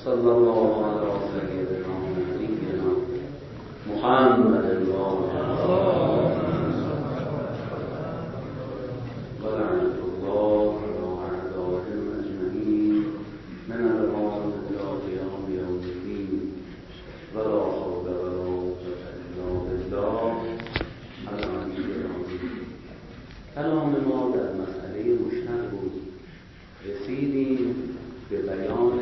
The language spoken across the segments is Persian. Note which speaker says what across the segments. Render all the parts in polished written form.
Speaker 1: وصلی الله علی سیدنا نبینا محمد و لعنة الله على أعدائهم أجمعين من الآن إلى قيام يوم الدين ولا حول ولا قوة إلا بالله العلي العظيم. کلام ما در مسئله مشتق بود. رسیدیم به بیان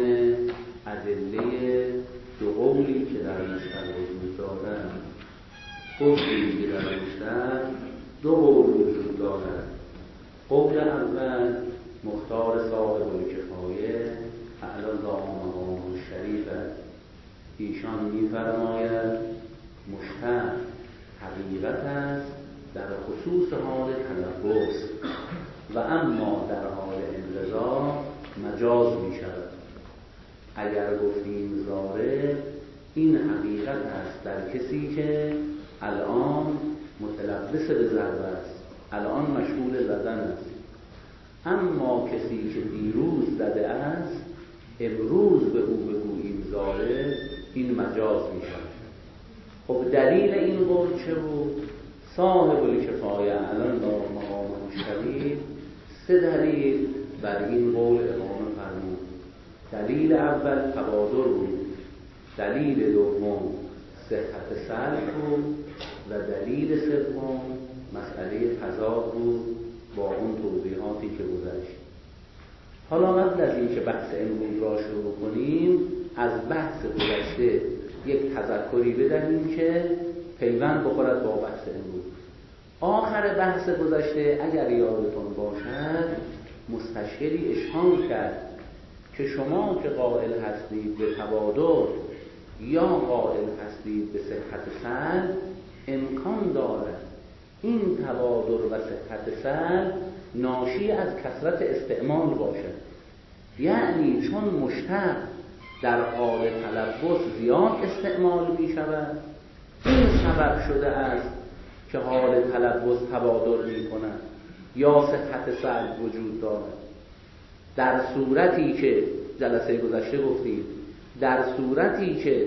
Speaker 1: ادله دو قولی که در مشتق وجود دارند. گفتیم که در مشتق دو قول وجود دارد. قول اول مختار صاحب الکفایه اعلی الله مقامه الشریف است. ایشان می‌فرماید مشتق حقیقت است در خصوص حال تلبس و اما در حال انقضا مجاز می شود. اگر گفتیم ظاهر، این حقیقت است در کسی که الان متلبس به ضرب است، الان مشغول زدن است. اما کسی که دیروز زده است، امروز به او بگوییم ظاهر، این مجاز می شود. خب دلیل این قول چه بود؟ صاحب الکفایه الان با مقامه الشریف سه دلیل بر این قول اقامه فرمود. دلیل اول تبادر بود، دلیل دوم صحت سلب بود و دلیل سوم مسئله تضاد بود با اون توضیحاتی که گذشت. حالا قبل از اینکه بحث امروز را شروع کنیم، از بحث گذشته یک تذکری بدهیم که پیوند بخورد با بحث امروز. آخر بحث گذشته اگر یادتون باشد، مستشکلی اشهار کرد که شما که قائل هستید به تبادر یا قائل هستید به صحت سلب، امکان دارد این تبادر و صحت سلب ناشی از کثرت استعمال باشد. یعنی چون مشتق در حال تلبس زیاد استعمال می شود، این سبب شده است که حال تلبس تبادر می کند یا صحت سلب وجود دارد. در صورتی که جلسه گذشته گفتیم، در صورتی که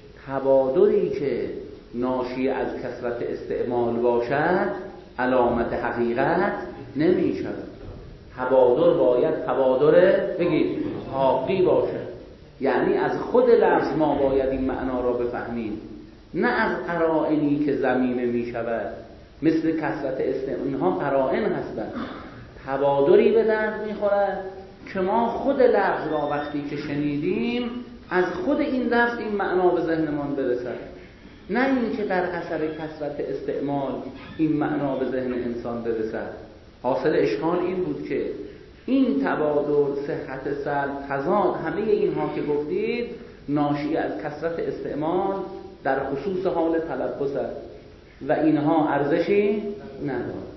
Speaker 1: تبادری که ناشی از کثرت استعمال باشد علامت حقیقت نمی شود. تبادر باید تبادر بگید حقی باشد. یعنی از خود لفظ ما باید این معنا را بفهمیم، نه از قرائنی که ضمیمه می شود مثل کثرت استعمال. اینها قرائن هستند. تبادری به درد می خورد که ما خود لفظ را وقتی که شنیدیم از خود این لفظ این معنا به ذهنمان برسد، نه اینکه در اثر کثرت استعمال این معنا به ذهن انسان برسد. حاصل اشکال این بود که این تبادر، صحت سلب، تضاد، همه اینها که گفتید ناشی از کثرت استعمال در خصوص حال تلبس است و اینها ارزشی ندارد.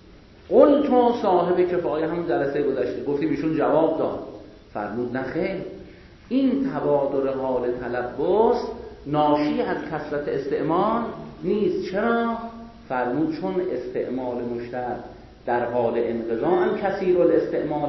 Speaker 1: قل تو صاحب کفایه هم جلسه گذشته گفتیم ایشون جواب داد، فرمود نه خیر، این تبادر حال تلبس ناشی از کثرت استعمال نیست. چرا؟ فرمود چون استعمال مشتق در حال انقضا هم کثیر الاستعمال.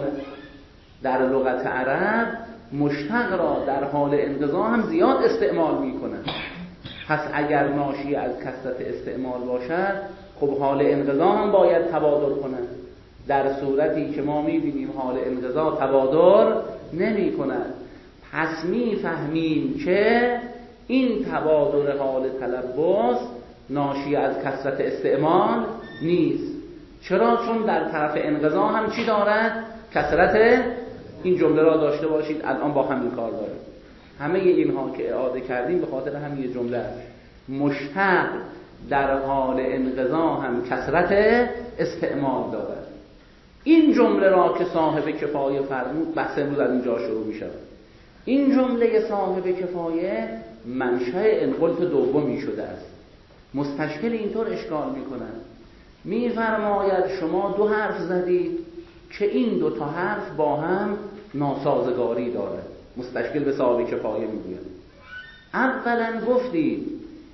Speaker 1: در لغت عرب مشتق را در حال انقضا هم زیاد استعمال می کنند. پس اگر ناشی از کثرت استعمال باشد، خب حال انقضا هم باید تبادر کند. در صورتی که ما می بینیم حال انقضا تبادر نمی کند، پس می فهمیم که این تبادر حال تلبس ناشی از کثرت استعمال نیست. چرا؟ چون در طرف انقضا هم چی دارد؟ کثرت. این جمله را داشته باشید، الان با همین کار داریم. همه اینها که اعاده کردیم به خاطر همین جمله است. مشتق در حال انقضا هم کثرت استعمال دارد. این جمله را که صاحب کفایه فرمود، بحث امروز از اینجا شروع می شود. این جمله صاحب کفایه منشأ انقلت دومی شده است. مستشکل اینطور اشکال می کند، می فرماید شما دو حرف زدید که این دو تا حرف با هم ناسازگاری دارد. مستشکل به صاحب کفایه می گوید اولا گفتید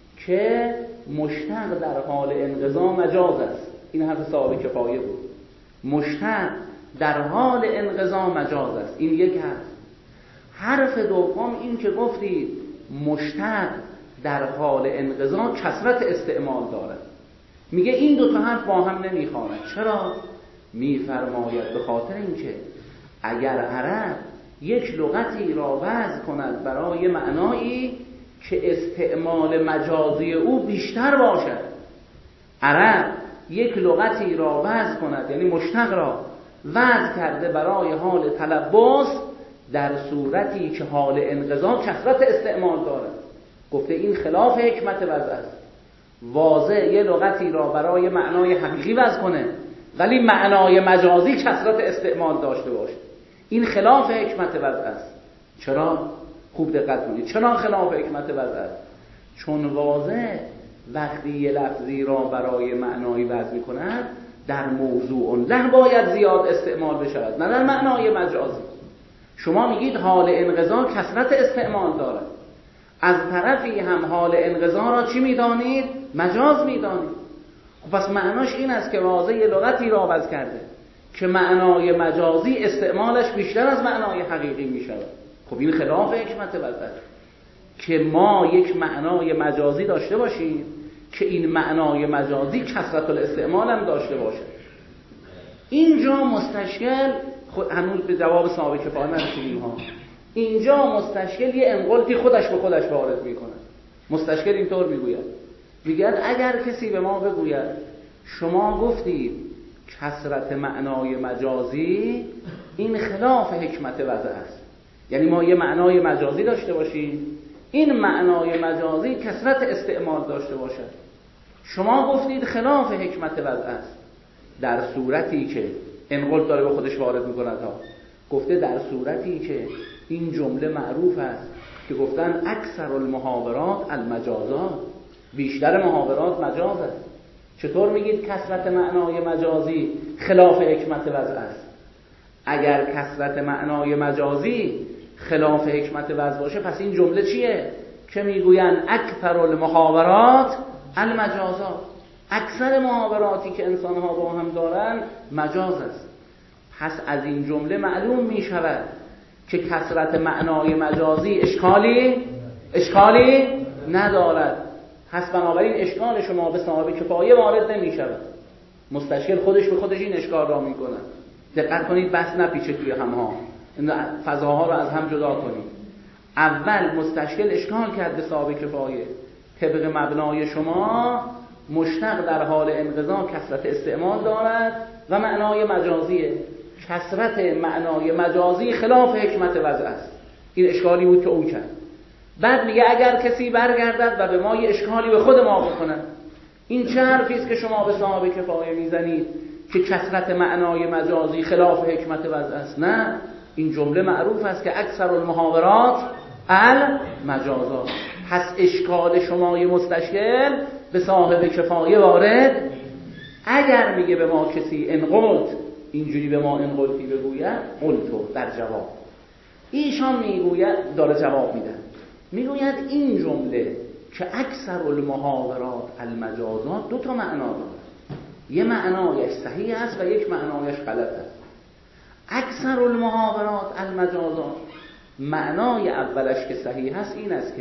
Speaker 1: که مشتق در حال انقضا مجاز است. این حرف صاحب کفایه بود. مشتق در حال انقضا مجاز است. این یک حرف. حرف دوم این که گفتید مشتق در حال انقضا کثرت استعمال دارد. میگه این دو تا حرف با هم نمیخواند. چرا؟ میفرماید به خاطر اینکه اگر عرب یک لغتی را وضع کند برای معنایی که استعمال مجازی او بیشتر باشد، عرب یک لغتی را وضع کند، یعنی مشتق را وضع کرده برای حال تلبس در صورتی که حال انقضا کثرت استعمال دارد، گفته این خلاف حکمت وضع است. واضح یه لغتی را برای معنای حقیقی وضع کنه ولی معنای مجازی کثرت استعمال داشته باشه، این خلاف حکمت وضع است. چرا؟ خوب دقت کنید. چرا خلاف حکمت وضع است؟ چون واضح وقتی یه لفظی را برای معنای وضع می‌کند در موضوع له باید زیاد استعمال بشود، نه در معنای مجازی. شما میگید حال انقضا کثرت استعمال دارد، از طرفی هم حال انقضا را چی میدانید؟ مجاز میدانید. خب پس معناش این است که واضح یه لغتی را وضع کرده که معنای مجازی استعمالش بیشتر از معنای حقیقی میشود. خب این خلاف حکمت وضع است که ما یک معنای مجازی داشته باشیم که این معنای مجازی کثرت الاستعمال هم داشته باشه. اینجا مستشکل هنوز به جواب صاحب کفایه نرسیدیم ها. اینجا مستشکل یه انقلتی خودش به خودش وارد میکنه. مستشکل اینطور میگوید، میگه اگر کسی به ما بگوید شما گفتید کثرت معنای مجازی، این خلاف حکمت وضع است. یعنی ما یه معنای مجازی داشته باشیم، این معنای مجازی کثرت استعمال داشته باشد. شما گفتید خلاف حکمت وضع است. در صورتی که انقلت داره به خودش وارد میکند ها، گفته در صورتی که این جمله معروف است که گفتن اکثر المحاورات المجازات، بیشتر محاورات مجاز است. چطور میگید کثرت معنای مجازی خلاف حکمت وضع است؟ اگر کثرت معنای مجازی خلاف حکمت وضع باشه پس این جمله چیه که میگوین اکثر المحاورات المجازات؟ اکثر محاوراتی که انسانها با هم دارن مجاز است. پس از این جمله معلوم می شود که کثرت معنای مجازی اشکالی ندارد. پس بنابراین اشکال شما به صاحب کفایه وارد نمی شود. مستشکل خودش به خودش این اشکال را می کند. دقت کنید بس نپیچه توی همها، این فضاها رو از هم جدا کنید. اول مستشکل اشکال کرد به صاحب کفایه، طبق مبنای شما مشتق در حال انقضا کثرت استعمال دارد و معنای مجازیه. کثرت معنای مجازی خلاف حکمت وضع است. این اشکالی بود که او کرد. بعد میگه اگر کسی برگردد و به ما یه اشکالی به خود ما بکنه، این چه حرفی است که شما به صاحب کفایه میزنید که کثرت معنای مجازی خلاف حکمت وضع است؟ نه، این جمله معروف است که اکثر المحاورات المجازات. پس اشکال شما مستشکل به صاحب کفایه وارد. اگر میگه به ما کسی انقلت، اینجوری به ما انقلتی بگوید، قلتو در جواب ایشان میگوید، داره جواب میده، میگوید این جمله که اکثر المحاورات المجازات دو تا معنا داره، یه معنایش صحیح است و یک معنایش غلط است. اکثر المحاورات المجازات، معنای اولش که صحیح است این است که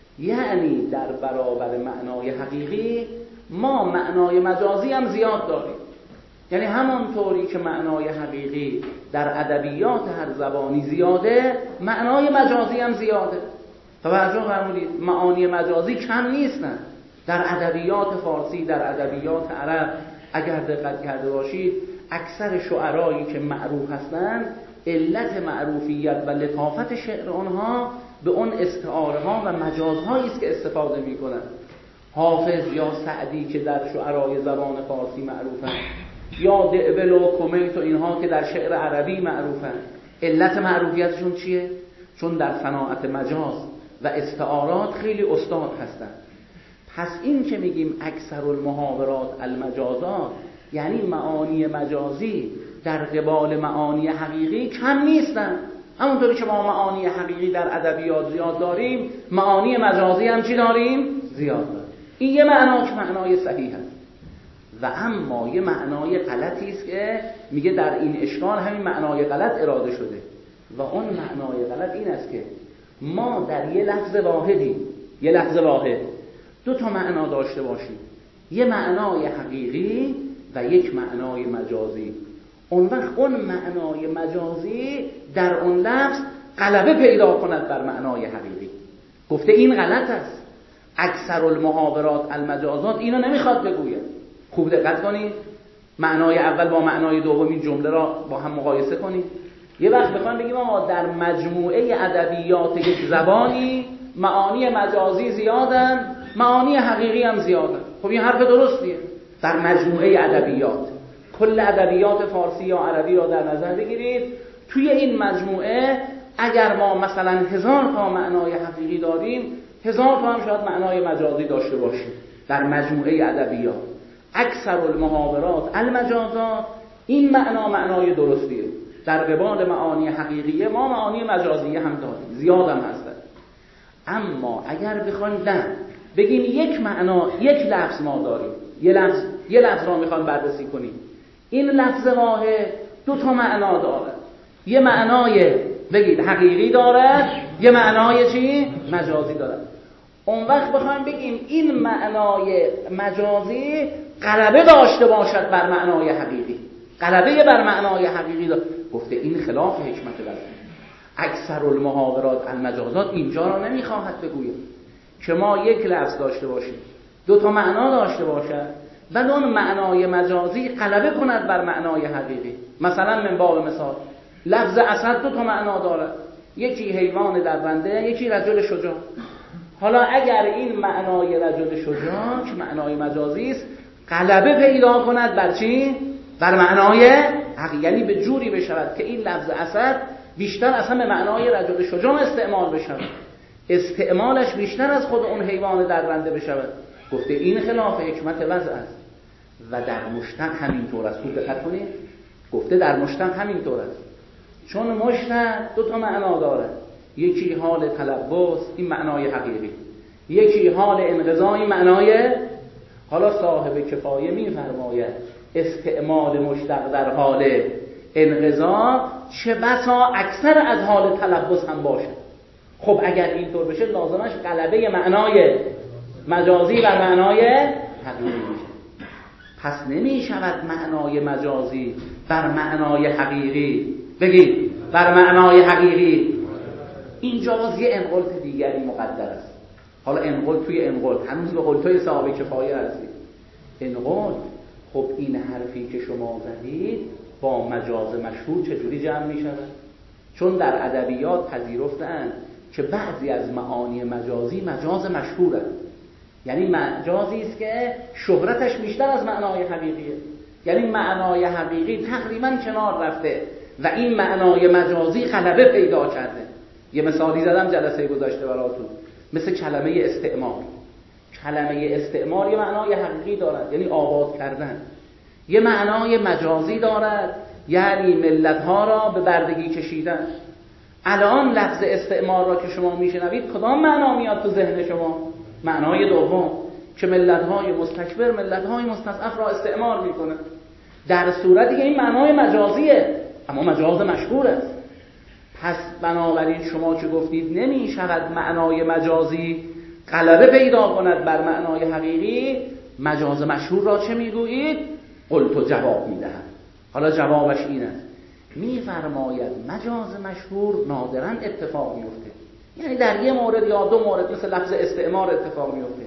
Speaker 1: یعنی در برابر معنای حقیقی ما معنای مجازی هم زیاد داریم. یعنی همانطوری که معنای حقیقی در ادبیات هر زبانی زیاده، معنای مجازی هم زیاده. توجه فرمودید، معانی مجازی کم نیستن در ادبیات فارسی، در ادبیات عرب. اگر دقت کرده باشید اکثر شعرایی که معروف هستند، علت معروفیت و لطافت شعر آنها به اون استعاره ها و مجازهایی است که استفاده میکنند. حافظ یا سعدی که در شعرای زبان فارسی معروفند، یا دعبل و کمیت و اینها که در شعر عربی معروفند، علت معروفیتشون چیه؟ چون در صناعت مجاز و استعارات خیلی استاد هستند. پس این که میگیم اکثر المحاورات المجازات، یعنی معانی مجازی در قبال معانی حقیقی کم نیستن. همونطوری که ما معانی حقیقی در ادبیات زیاد داریم، معانی مجازی هم چی داریم؟ زیاد داریم. این یه معنا که معنای صحیح است. و اما یه معنای غلطی است که میگه در این اشکال همین معنای غلط اراده شده. و اون معنای غلط این است که ما در یه لفظ واحد دو تا معنا داشته باشیم، یه معنای حقیقی و یک معنای مجازی. اون وقت اون معنای مجازی در اون لفظ غلبه پیدا کند بر معنای حقیقی. گفته این غلط است. اکثر المحاورات المجازات اینو نمیخواد بگوید. خوب دقت کنید، معنای اول با معنای دوم این جمله را با هم مقایسه کنید. یه وقت بخوام بگیم ما در مجموعه ادبیات یک زبانی معانی مجازی زیادن، معانی حقیقی هم زیادن. خب این حرف درستیه. در مجموعه ادبیات، کل ادبیات فارسی یا عربی را در نظر بگیرید، توی این مجموعه اگر ما مثلا 1000 تا معنای حقیقی داریم، 1000 تا هم شاید معنای مجازی داشته باشیم. در مجموعه ادبیات اکثر المحاورات المجازات، این معنای درستیه. در قبال معانی حقیقیه ما معانی مجازی هم داریم، زیاد هم هستن. اما اگر بخوایم بگیم یک معنا، یک لفظ ما داریم، یه لفظ را میخوایم بررسی کنیم، این لفظ واحد دو تا معنا داره، یه معنای بگید حقیقی داره، یه معنای چی؟ مجازی داره. اون وقت بخوایم بگیم این معنای مجازی غلبه داشته باشد بر معنای حقیقی، غلبه بر معنای حقیقی داره. گفته این خلاف حکمت بلاغه. اکثر المحاورات المجازات اینجا را نمیخواهد بگوید که ما یک لفظ داشته باشیم، دو تا معنا داشته باشد، ولی اون معنای مجازی غلبه کند بر معنای حقیقی. مثلا من باب مثال، لفظ اسد دو تا معنا دارد، یکی حیوان درنده، یکی رجل شجاع. حالا اگر این معنای رجل شجاع که معنای مجازی است غلبه پیدا کند بر چی؟ بر معنای حقیقی، یعنی به جوری بشود که این لفظ اسد بیشتر اصلا به معنای رجل شجاع استعمال بشود، استعمالش بیشتر از خود اون حیوان درنده بشود. گفته این خلاف حکمت وضع است. و در مشتق همینطور است. خوب دقت کنید، گفته در مشتق همینطور است، چون مشتق دو تا معنا داره، یکی حال تلبس، این معنای حقیقی، یکی حال انقضا، این معنای. حالا صاحب کفایه می‌فرماید استعمال مشتق در حال انقضا چه بسا اکثر از حال تلبس هم باشه. خب اگر اینطور بشه لازمش غلبه معنای مجازی بر معنای حقیقی میشه. پس نمی شود معنای مجازی بر معنای حقیقی، بگید بر معنای حقیقی. اینجا باز یه انقلت دیگری مقدر است. حالا انقلت توی انقلت، هنوز به قلتای صحابه کفایه رسید. انقلت، خب این حرفی که شما زدید با مجاز مشهور چجوری جمع می شود؟ چون در ادبیات پذیرفتند که بعضی از معانی مجازی مجاز مشهورند، یعنی مجازی است که شهرتش بیشتر از معنای حقیقیه، یعنی معنای حقیقی تقریبا کنار رفته و این معنای مجازی غلبه پیدا کرده. یه مثالی زدم جلسه گذشته براتون، مثل کلمه استعمار. کلمه استعمار یه معنای حقیقی دارد، یعنی آباد کردن. یه معنای مجازی دارد، یعنی ملت‌ها را به بردگی کشیدن. الان لفظ استعمار را که شما میشنوید کدام معنا میاد تو ذهن شما؟ معنای دوم، که ملت‌های مستکبر، ملت‌های مستضعف را استعمار میکنه. در صورتی که این معنای مجازیه، اما مجاز مشهور است. پس بنابراین شما که گفتید نمی شود معنای مجازی غلبه پیدا کند بر معنای حقیقی، مجاز مشهور را چه میگویید؟ قلت جواب میدهد. حالا جوابش این است، میفرماید مجاز مشهور نادراً اتفاق میفته، یعنی در یه مورد یا دو مورد مثل لفظ استعمار اتفاق میفته.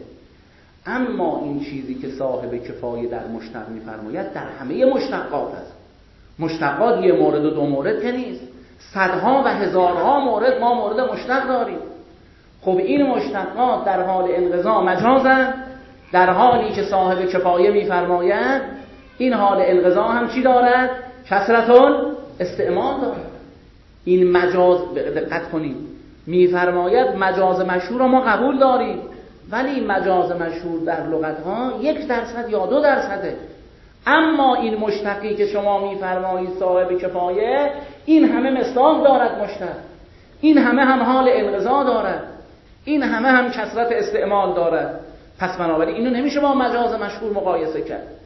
Speaker 1: اما این چیزی که صاحب کفایه در مشتق میفرماید در همه مشتقات است. مشتقات یه مورد و دو مورد که نیست، صدها و هزارها مورد ما مورد مشتق داریم. خب این مشتقات در حال انقضا مجازند، در حالی که صاحب کفایه میفرماید این حال انقضا هم چی دارد؟ کثرتون استعمال دارد. این مجاز، دقت کنید، میفرماید مجاز مشهور را ما قبول داریم، ولی مجاز مشهور در لغت‌ها 1% یا 2%. اما این مشتقی که شما میفرمایید صاحب کفایه، این همه مصداق دارد مشتق، این همه هم حال انقضا دارد، این همه هم کثرت استعمال دارد. پس بنابراین اینو نمیشه با مجاز مشهور مقایسه کرد.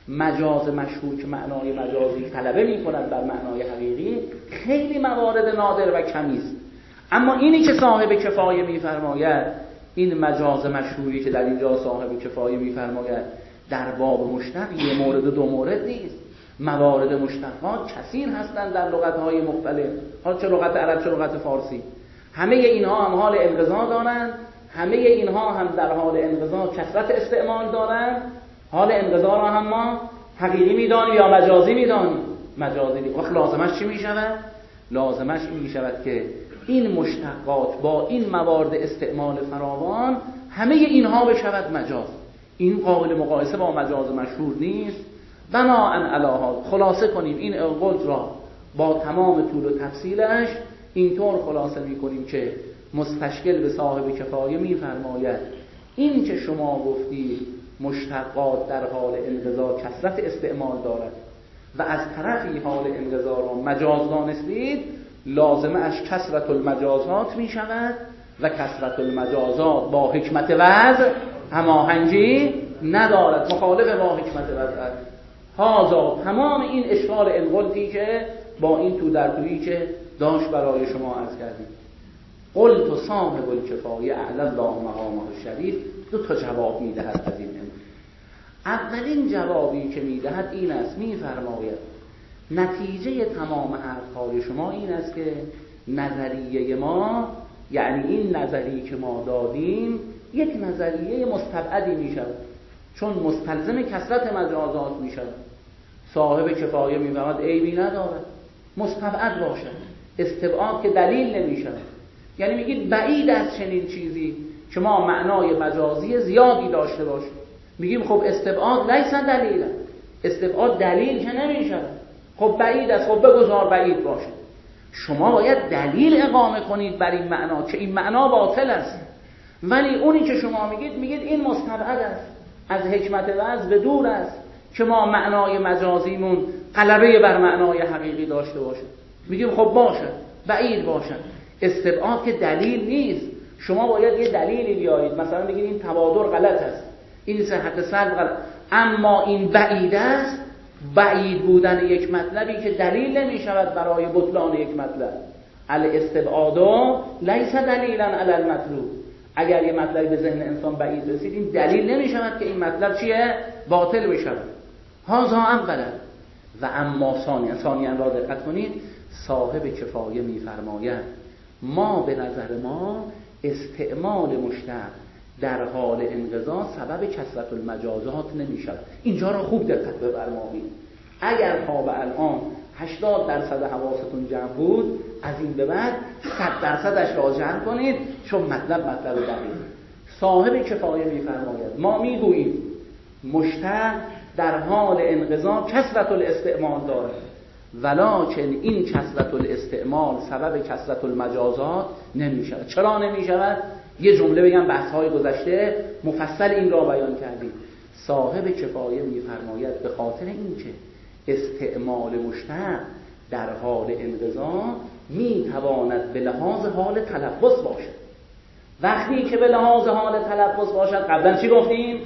Speaker 2: مجاز مشهور که معنای مجازی غلبه می‌کند بر معنای حقیقی خیلی موارد نادر و کمی است. اما اینی که صاحب کفایه می‌فرماید، این مجاز مشهوری که در اینجا صاحب کفایه می‌فرماید در باب مشتق یه مورد و دو مورد نیست. موارد مشتقات کثیر هستند در لغت‌های مختلف، حالا چه لغت عرب چه لغت فارسی. همه اینها هم حال انقضا دارند، همه اینها هم در حال انقضا کثرت استعمال دارند. حال انقضا را هم ما حقیقی می‌دانیم یا مجازی می‌دانیم؟ مجازی. وقت لازمش چی می‌شود؟ لازمش این می‌شود که این مشتقات با این موارد استعمال فراوان همه اینها بشود مجاز. این قابل مقایسه با مجاز مشهور نیست. بناءً علی هذا خلاصه کنیم این قول را با تمام طول و تفصیلش اینطور خلاصه می‌کنیم که مستشکل به صاحب کفایه می‌فرماید این که شما گفتید مشتقات در حال انقضا کثرت استعمال دارد و از طرفی حال انقضا را مجاز دانستید، لازمه اش کثرت المجازات می شود و کثرت المجازات با حکمت وضع هماهنگی ندارد، مخالف با حکمت وضع. هازا تمام این اشکال الغلطی که با این تو در تویی که داشت برای شما عرض کردیم. قلت صاحب الکفایه اعلی الله مقامه الشریف دو تا جواب میدهد از این امر. اولین جوابی که میدهد این است، میفرماید نتیجه تمام حرفهای شما این است که نظریه ما، یعنی این نظری که ما دادیم، یک نظریه مستبعدی میشود چون مستلزم کثرت مجازات میشود. صاحب کفایه میفرماید عیبی ندارد مستبعد باشد، استبعاد که دلیل نمیشود. یعنی میگید بعید از چنین چیزی که ما معنای مجازی زیادی داشته باشیم. میگیم خب استبعاد لیس دلیل، استبعاد دلیل که نمیشود. خب بعید است، خب بگذار بعید باشه. شما باید دلیل اقامه کنید بر این معنا که این معنا باطل است. ولی اونی که شما میگید این مستبعد است، از حکمت وضع به دور است که ما معنای مجازیمون غلبه بر معنای حقیقی داشته باشه. میگیم خب باشه، بعید باشه. استبعاد که دلیل نیست. شما باید یه دلیلی بیارید، مثلا بگید این تبادر غلط است، این صحت سلب غلط، اما این بعید است. بعید بودن یک مطلبی که دلیل نمی شود برای بطلان یک مطلب. الاستبعاد لیس دلیلا علی المطلوب. اگر یه مطلبی به ذهن انسان بعید رسید، این دلیل نمی شود که این مطلب چیه؟ باطل بشود. هذا اولا. و اما ثانیاً را دقت کنید، صاحب کفایه می‌فرماید ما به نظر ما استعمال مشتق در حال انقضا سبب کثرت المجازات نمی‌شود. اینجا را خوب دقت بفرمایید. اگر تا به الان 80% حواستون جمع بود، از این به بعد 100%ش را جمع کنید، چون مطلب دقیق. صاحب کفایه می‌فرماید ما می‌گوییم مشتق در حال انقضا کثرت الاستعمال دارد، ولکن این کثرت الاستعمال سبب کثرت المجازات نمی‌شود. چرا نمی‌شود؟ یه جمله بگم، بحث‌های گذشته مفصل این را بیان کردیم. صاحب کفایه می‌فرماید به خاطر اینکه استعمال مشتق در حال انقضا می‌تواند به لحاظ حال تلبس باشد. وقتی که به لحاظ حال تلبس باشد، قبلا چی گفتیم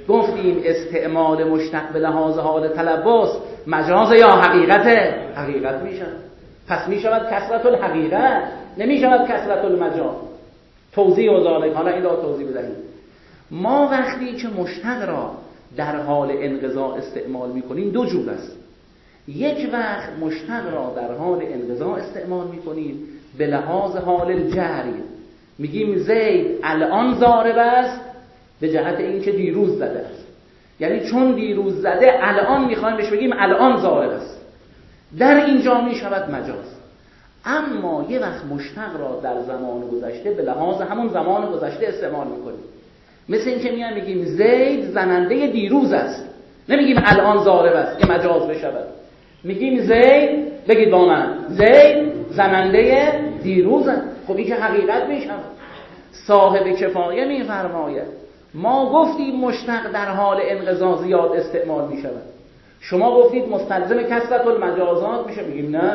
Speaker 2: استعمال مشتق به لحاظ حال تلبس مجاز یا حقیقت میشود. پس میشود کثرت الحقیقت، نمیشود کثرت المجاز. توضیح و ذالک، حالا این را توضیح بدهیم. ما وقتی که مشتق را در حال انقضا استعمال میکنیم دو جور است. یک وقت مشتق را در حال انقضا استعمال میکنیم به لحاظ حال الجری، میگیم زید الان ضارب است به جهت اینکه دیروز زده است، یعنی چون دیروز زده الان میخوایم بهش بگیم الان ضارب است. در اینجا میشود مجاز. اما یه وقت مشتق را در زمان گذشته به لحاظ همون زمان گذشته استعمال میکنیم، مثل اینکه میگیم زید زننده دیروز است، نمیگیم الان ضارب است که مجاز بشود. میگیم زید، بگید با من، زید زننده دیروز است. خب این که حقیقت میشود. صاحب کفایه میفرماید ما گفتیم مشتق در حال انقضا زیاد استعمال میشود، شما گفتید مستلزم کثرت المجازات میشه. میگیم نه،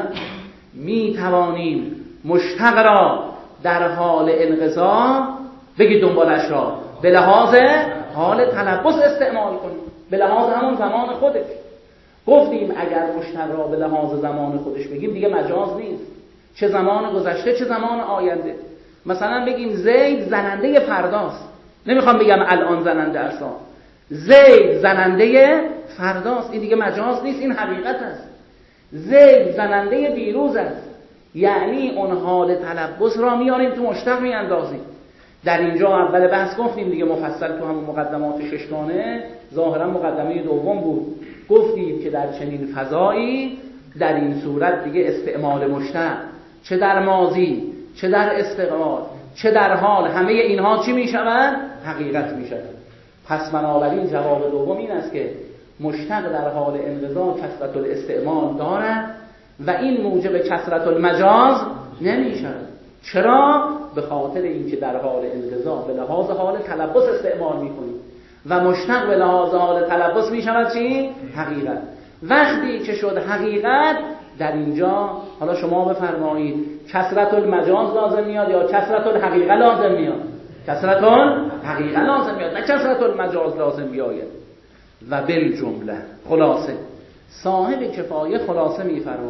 Speaker 2: میتوانیم مشتق را در حال انقضا، بگید دنبالش را، به لحاظ حال تلبس استعمال کنیم، به لحاظ همون زمان خودش. گفتیم اگر مشتق را به لحاظ زمان خودش بگیم دیگه مجاز نیست، چه زمان گذشته چه زمان آینده. مثلا بگیم زید زننده فرداست، نمیخوام بگم الان زننده است، زید زننده فرداست، این دیگه مجاز نیست، این حقیقت است. زید زننده دیروز است، یعنی اون حال تلبس را میاریم تو مشتق میاندازیم. در اینجا اول بحث گفتیم دیگه مفصل تو همون مقدمات ششگانه، ظاهرا مقدمه دوم بود، گفتیم که در چنین فضایی در این صورت دیگه استعمال مشتق چه در ماضی چه در استقبال چه در حال، همه اینها چی میشوند؟ حقیقت میشوند. پس بنابراین جواب دوم این است که مشتق در حال انقضا کثرت الاستعمال دارد و این موجب کثرت المجاز نمیشود. چرا؟ به خاطر اینکه در حال انقضا به لحاظ حال تلبس استعمال میکنیم و مشتق به لحاظ حال تلبس میشود چی؟ حقیقت. وقتی که شد حقیقت، در اینجا حالا شما بفرمایید کثرت المجاز لازم میاد یا کثرت الحقیقه لازم میاد؟ کثرت الحقیقه لازم میاد، نه کثرت المجاز لازم بیاید. و بالجمله خلاصه صاحب کفایه خلاصه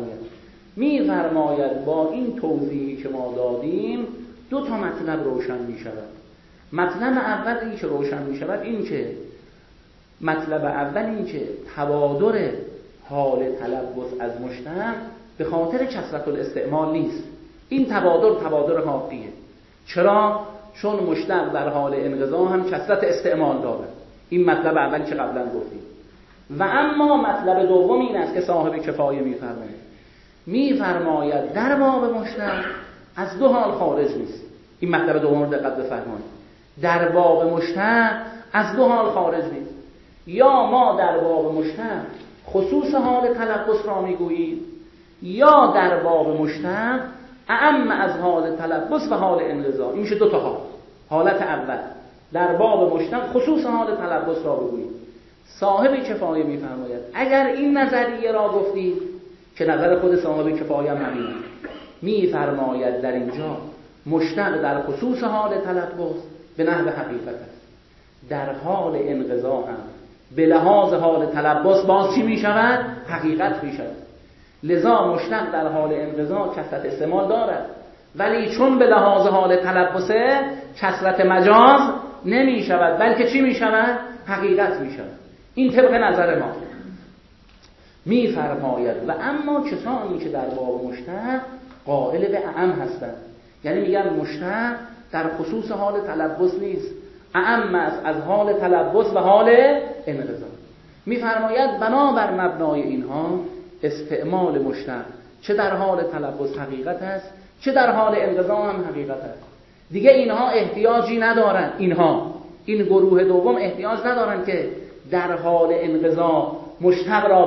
Speaker 2: میفرماید با این توضیحی که ما دادیم دو تا مطلب روشن میشود. مطلب اول این که روشن میشود این که مطلب اول این که تبادر حال تلبس از مشتق به خاطر کثرت الاستعمال نیست. این تبادر حقیقیه. چرا؟ چون مشتق در حال انقضا هم کثرت استعمال داره. این مطلب اولی که قبلا گفتیم. و اما مطلب دوم این است که صاحب کفایه میفرماید در باب مشتق از دو حال خارج نیست. این مطلب دوم رو دقت بفرمایید. در باب مشتق از دو حال خارج نیست. یا ما در باب مشتق خصوص حال تلبس را میگوییم، یا در باب مشتق اعم از حال تلبس و حال انقضا. این میشه دو تا حال. حالت اول در باب مشتق خصوص حال تلبس را بگوییم. صاحب کفایه میفرماید اگر این نظریه را گفتید که نظر خود صاحب کفایه هم همینه، میفرماید در اینجا مشتق در خصوص حال تلبس به نحو حقیقت است، در حال انقضا هم به لحاظ حال تلبس باز چی میشود؟ حقیقت میشود. لذا مشتق در حال انقضا کثرت استعمال دارد، ولی چون به لحاظ حال تلبسه کثرت مجاز نمی شود، بلکه چی می شود؟ حقیقت می شود. این طبق نظر ما. می فرماید و اما کسانی که در باب مشتق قائل به اعم هستند، یعنی میگن مشتق در خصوص حال تلبس نیست، اعم است از حال تلبس و حال انقضا. می فرماید بنابر مبنای اینها استعمال مشتق چه در حال تلبس حقیقت است چه در حال انقضا هم حقیقت است. دیگه اینها احتیاجی ندارن، این گروه دوم احتیاج ندارن که در حال انقضا مشتق را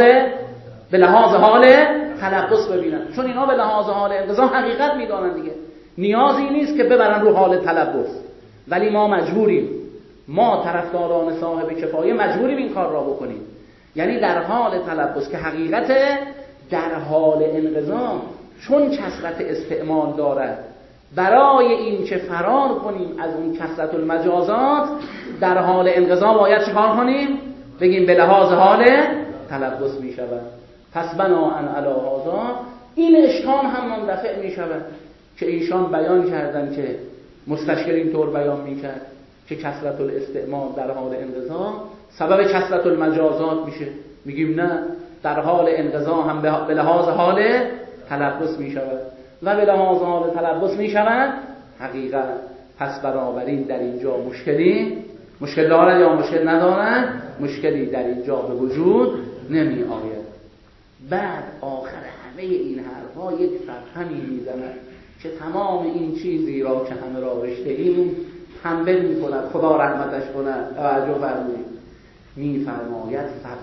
Speaker 2: به لحاظ حال تلبس ببینن، چون اینها به لحاظ حال انقضا حقیقت میدانن دیگه. نیازی نیست که ببرن رو حال تلبس، ولی ما مجبوریم، ما طرفداران صاحب کفایه مجبوریم این کار را بکنیم. یعنی در حال تلبس که حقیقته، در حال انقضا چون کثرت استعمال دارد، برای این که فرار کنیم از اون کثرت المجازات در حال انقضا باید چیکار کنیم؟ بگیم به لحاظ حال تلبس می شود. پس بناءً علی هذا این اشکال هم مندفع می شود که ایشان بیان کردن که مستشکل اینطور بیان می کرد که کثرت الاستعمال در حال انقضا سبب کثرت المجازات میشه. میگیم نه، در حال انقضا هم به لحاظ حال تلبس می شود و به لحاظ حال تلبس می شود حقیقت. پس بنابراین در اینجا مشکل دارد یا مشکل ندارد؟ مشکلی در اینجا به وجود نمی آید. بعد آخر همه این حرفا یک فرهمی می زند که تمام این چیزی را که همه را رشته این تنبیه می کند، خدا رحمتش کند. توجه فرمایید، می فرماید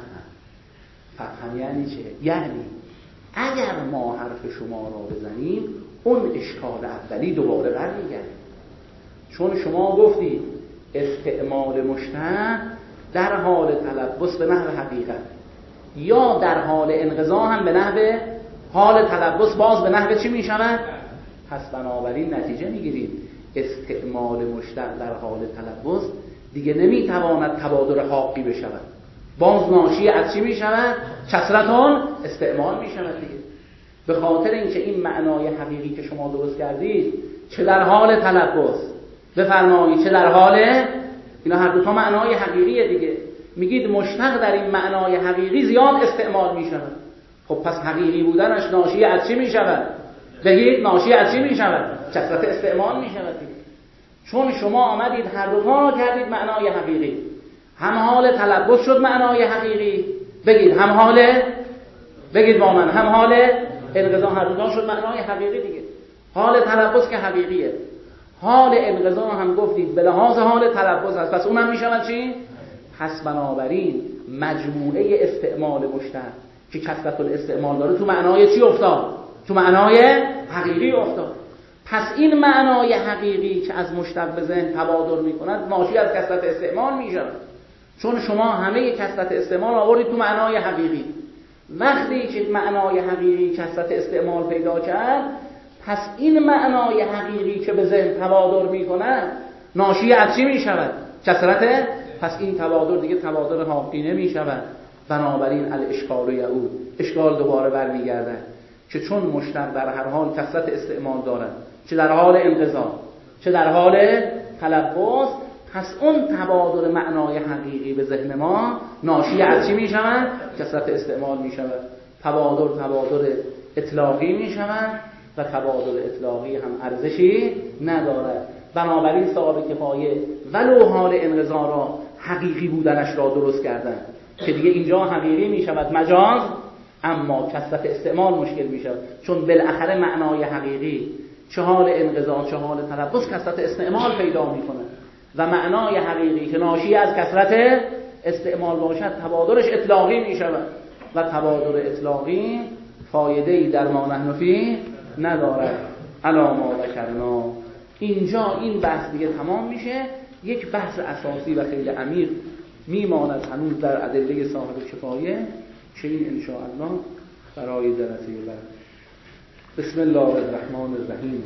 Speaker 2: فهم یعنی چه؟ یعنی اگر ما حرف شما را بزنیم اون اشکال اولی دوباره برمیگرده. چون شما گفتید استعمال مشتق در حال تلبس به نحو حقیقت یا در حال انقضا هم به نحو حال تلبس باز به نحو چی می شود؟ پس بنابراین نتیجه می گیریم استعمال مشتق در حال تلبس دیگه نمیتواند تبادر حاقی بشود، باز ناشی از چی میشود؟ کثرتون استعمال میشود دیگه. به خاطر اینکه این معنای حقیقی که شما درست کردید چه در حال تلبس بفرمایید چه در حال، اینا هر دو تا معنای حقیقیه دیگه. میگید مشتق در این معنای حقیقی زیاد استعمال میشود، خب پس حقیقی بودنش ناشی از چی میشود؟ بگید ناشی از چی میشود؟ کثرت استعمال میشود دیگه. چون شما آمدید هر دو تا رو کردید معنای حقیقی، هم حال تلبس شد معنای حقیقی، بگید هم حال، بگید با من هم حال انقضا، هر دو تا شد معنای حقیقی دیگه. حال تلبس که حقیقیه، حال انقضا هم گفتید به لحاظ حال تلبس هست، پس اونم میشود چی؟ پس بنابراین مجموعه استعمال مشتق که کثرت الاستعمال داره تو معنای چی افتاد؟ تو معنای حقیقی افتاد. پس این معنای حقیقی که از مشتق به ذهن تبادر میکند ناشی از کثرت استعمال میشود، چون شما همه کثرت استعمال آوردید تو معنای حقیقی. وقتی که معنای حقیقی کثرت استعمال پیدا کرد، پس این معنای حقیقی که به ذهن تبادر میکند ناشی از چی میشود؟ کثرت. پس این تبادر دیگه تبادر حقیقی نمیشود. بنابراین الاشکال یعود، اشکال دوباره برمیگردد که چون مشتق در هر حال کثرت استعمال دارد، چه در حال انقضا چه در حال تلبس، پس اون تبادر معنای حقیقی به ذهن ما ناشی از چی میشود؟ کثرت استعمال میشود. تبادر اطلاقی میشود و تبادر اطلاقی هم ارزشی ندارد. بنابراین صاحب کفایه ولو حال انقضا را حقیقی بودنش را درست کردن که دیگه اینجا حقیقی میشود مجاز، اما کثرت استعمال مشکل میشود، چون بالاخره معنای حقیقی چه حال انقضا چه حال تلبس کثرت استعمال پیدا میکنه و معنای حقیقی که ناشی از کثرت استعمال باشد تبادرش اطلاقی میشود و تبادر اطلاقی فایده‌ای در ما نحن فیه ندارد. الا ما ذکرنا. اینجا این بحث دیگه تمام میشه. یک بحث اساسی و خیلی عمیق میماند هنوز در ادله صاحب کفایه که این ان شاء الله برای جلسه بعد. بسم الله الرحمن الرحیم.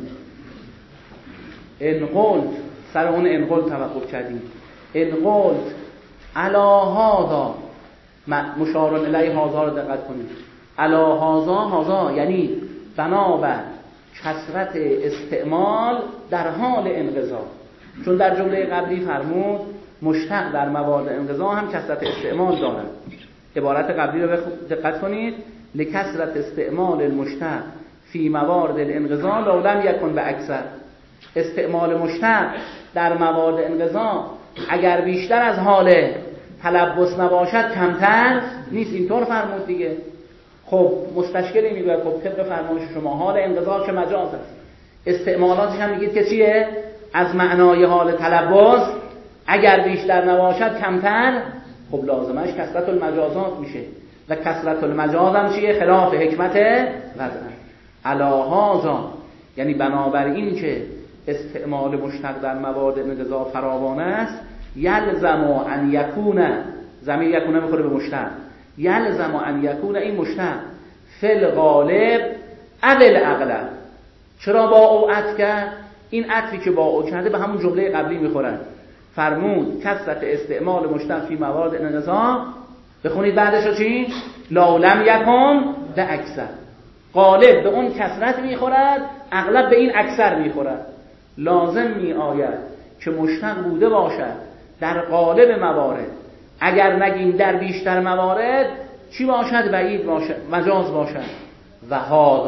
Speaker 2: ان قلت، سر اون ان قلت توقف کردیم. ان قلت علا هذا، مشار الیه هذا رو دقت کنید. علا هذا یعنی بنابر کثرت استعمال در حال انقضا، چون در جمله قبلی فرمود مشتق در موارد انقضا هم کثرت استعمال دارد. عبارت قبلی رو دقت کنید. لکثرت استعمال المشتق فی موارد الانقضا لو لم یکن به اکثر. استعمال مشتق در موارد انقضا اگر بیشتر از حال تلبس نباشد کمتر نیست. اینطور فرمود دیگه. خب مستشکلی میگه خب طبق فرمایش شما حال انقضا که مجاز است، استعمالاتش هم میگید که چیه؟ از معنای حال تلبس اگر بیشتر نباشد کمتر، خب لازمش کثرت المجازات میشه و کثرت المجاز هم چیه؟ خلاف حکمت وضع. علا هذا یعنی بنابراین که استعمال مشتق در موارد انقضا فراوان است، یلزم ان یکون، ضمیر یکون میخوره به مشتق، یلزم ان یکون این مشتق فی الغالب اول اغلب. چرا با او عطف کرد؟ این عطفی که با او کرده به همون جمله قبلی میخورن. فرمود کثرت استعمال مشتق فی موارد انقضا، بخونید بعدش رو چی؟ لا لم یکن به اکثر. غالب به اون کثرت میخورد، اغلب به این اکثر میخورد. لازم می آید که مشتق بوده باشد در غالب موارد، اگر نگیم در بیشتر موارد چی باشد؟ بعید باشد، مجاز باشد. و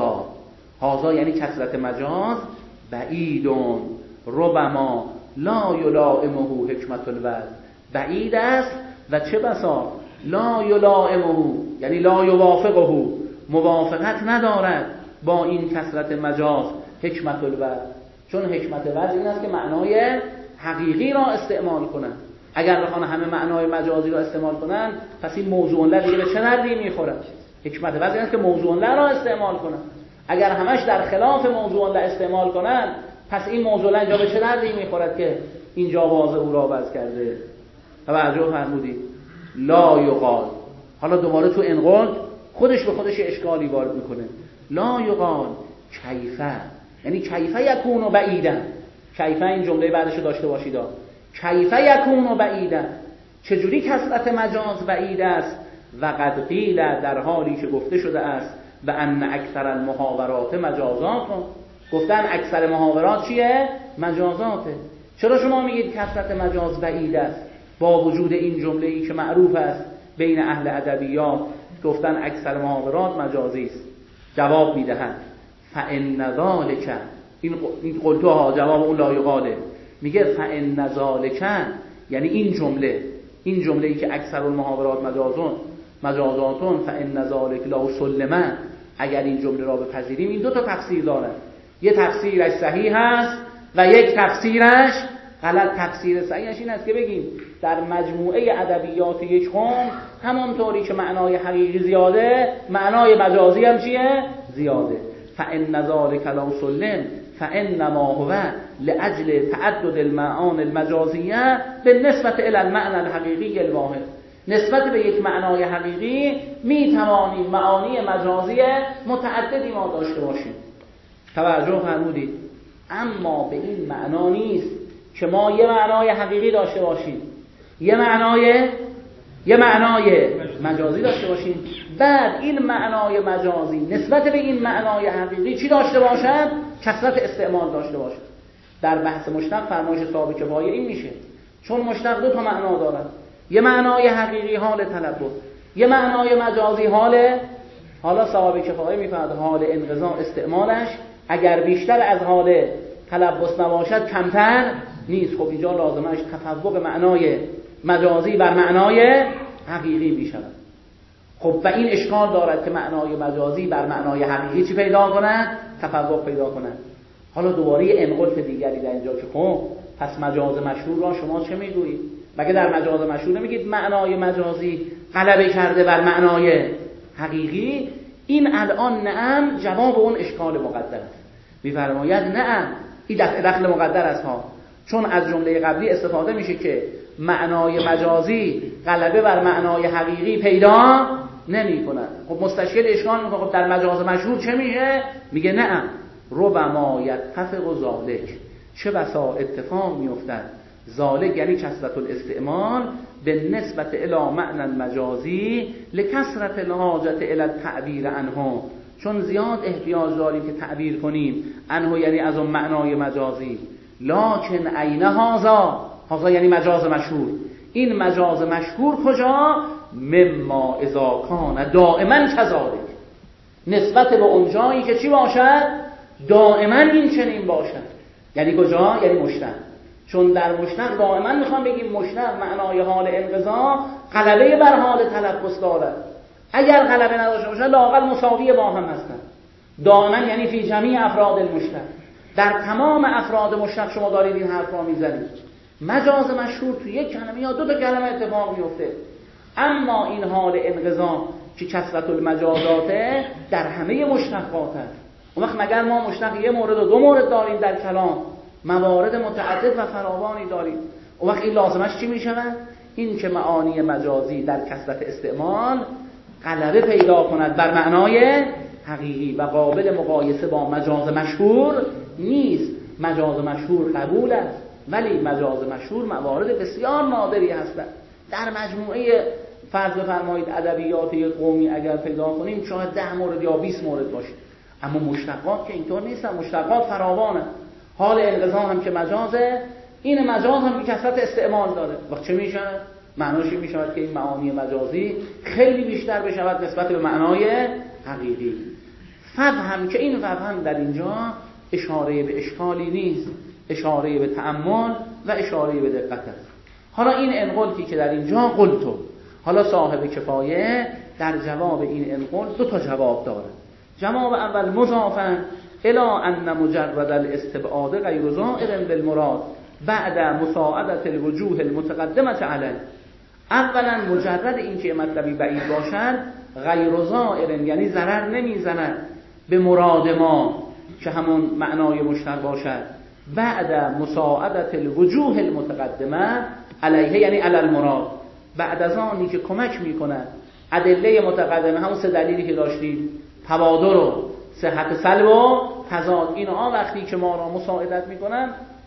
Speaker 2: هذا یعنی کثرت مجاز بعیدون ربما لا یلائمه حکمت الوضع، بعید است و چه بسا لا یلائمه یعنی لا یوافقه، موافقت ندارد با این کثرت مجاز حکمت الوضع. چون حکمت وضع این است که معنای حقیقی را استعمال کنند. اگر بخوان همه معنای مجازی را استعمال کنند پس این موضوع له دیگه به چه دردی میخورد؟ حکمت وضع این است که موضوع له را استعمال کنند. اگر همش در خلاف موضوع له استعمال کنند پس این موضوع له اینجا به چه دردی میخورد که اینجا واضح او را وضع کرده. توجه فرمودید؟ لا یقال. حالا دوباره تو انقل خودش به خودش اشکالی وارد میکنه. لا یقال کیفه، یعنی کیفه یکون بعیدا، کیفه این جمله بعدش رو داشته باشید. کیفه یکون بعیدا، چجوری کثرت مجاز بعید است؟ و قد قیل، در حالی که گفته شده است به ان اکثر المحاورات مجازات. گفتن اکثر محاورات چیه؟ مجازاته. چرا شما میگید کثرت مجاز بعید است با وجود این جمله‌ای که معروف است بین اهل ادبیات گفتن اکثر محاورات مجازی است؟ جواب میدهند فان ذلک، این قلتوها جواب اون لایقاله، میگه فان ذلک یعنی این جمله‌ای که اکثر المحاورات مجازاتون فان ذلک لا سلمه، اگر این جمله را بپذیریم این دو تا تفسیر داره، یه تفسیرش صحیح هست و یک تفسیرش غلط. تفسیر صحیحش این است که بگیم در مجموعه ادبیات یک قوم همونطوری که معنای حقیقی زیاده معنای مجازی هم چیه؟ زیاده. فإن ذلك لا سلم فإنما هو لأجل تعدد المعاني المجازیه بالنسبة إلى المعنى الحقیقی الواحد. نسبت به یک معنای حقیقی می توانیم معانی مجازی متعددی ما داشته باشیم. توجه فرمودید؟ اما به این معنا نیست که ما یه معنای حقیقی داشته باشیم یه معنای مجازی داشته باشیم، بعد این معنای مجازی نسبت به این معنای حقیقی چی داشته باشد؟ کثرت استعمال داشته باشد. در بحث مشتق فرمایش صاحب کفایه این میشه، چون مشتق دو تا معنا دارد، یه معنای حقیقی حال تلبس، یه معنای مجازی حالا صاحب کفایه میفرماید حال انقضا استعمالش اگر بیشتر از حال تلبس نباشد کمتر نیست. خب اینجا لازمش تفوق معنای مجازی بر معنای حقیقی میشود. خب و این اشکال دارد که معنای مجازی بر معنای حقیقی چی پیدا کند؟ تفوق پیدا کند. حالا دوباره انقلت دیگری در اینجا که خب پس مجاز مشهور را شما چه میگویید؟ مگه در مجاز مشهور نمیگید معنای مجازی غلبه کرده بر معنای حقیقی؟ این الان نعم جواب اون اشکال مقدر است. میفرماید نعم این دخل مقدر است ها، چون از جمله قبلی استفاده میشه که معنای مجازی غلبه بر معنای حقیقی پیدا نمی کند. خب مستشکل اشکال میکنه خب در مجاز مشهور چه میشه؟ میگه نعم ربما یتفق ذالک، چه بسا اتفاق میافتد ذالک یعنی کثرت الاستعمال به نسبت الی معنی مجازی لکثرت الحاجت الی التعبیر عنه، چون زیاد احتیاج داریم که تعبیر کنیم عنه یعنی از اون معنای مجازی. لکن عین هذا یعنی مجاز مشهور، این مجاز مشهور کجا؟ مما اذا کان دائما کذالک، نسبت به اون جایی که چی باشد؟ دائما این چنین باشد. یعنی کجا؟ یعنی مشتق. چون در مشتق دائما میخوام بگیم مشتق معنای حال انقضا غلبه بر حال تلبس دارد. اگر غلبه نداشته باشه لااقل مساوی با هم هستند. دائما یعنی فی جمیع افراد المشتق، در تمام افراد مشتق شما دارید این حرف را میزنید. مجاز مشهور تو یک کلمه یا دو تا کلمه اتفاق میفته، اما این حال انقضا که کثرت المجازاته در همه مشتقات هست. اون وقت مگر ما مشتق یه مورد و دو مورد داریم در کلام، موارد متعدد و فراوانی داریم. اون وقت این لازمش چی میشود؟ این که معانی مجازی در کثرت استعمال غلبه پیدا کند بر معنای حقیقی و قابل مقایسه با مجاز مشهور نیست. مجاز مشهور قبول است ولی مجاز مشهور موارد بسیار نادری هستند. در مجموعه فرض بفرمایید ادبیات قومی اگر پیدا کنیم شاید 10 مورد یا 20 مورد باشه، اما مشتقات که اینطور نیستن، مشتقات فراوانه. حال انقضا هم که مجازه، این مجاز هم که کثرت استعمال داره. وقت چه میشه؟ معناش این میشود که این معانی مجازی خیلی بیشتر بشود نسبت به معنای حقیقی. فهم که این فهم در اینجا اشاره به اشکالی نیست، اشاره به تأمل و اشاره به دقت است. حالا این انقلتی که در اینجا قلتو، حالا صاحب کفایه در جواب این انقلت دو تا جواب داره. جواب اول مضافن الی ان مجرد الاستبعاد غیر ظاهر بالمراد بعد مساعدت الوجوه المتقدمه علیه. اولا مجرد این که مطلبی بعید باشد غیر ظاهر یعنی ضرر نمیزند به مراد ما که همون معنای مشتق باشد، بعد مساعدت الوجوه المتقدمه علیه یعنی علی المراد، بعد از آنی که کمک میکنه ادله متقدمه، همون سه دلیلی که داشتیم، تبادر و صحت سلب و تضاد، اینها وقتی که ما را مساعدت میکنن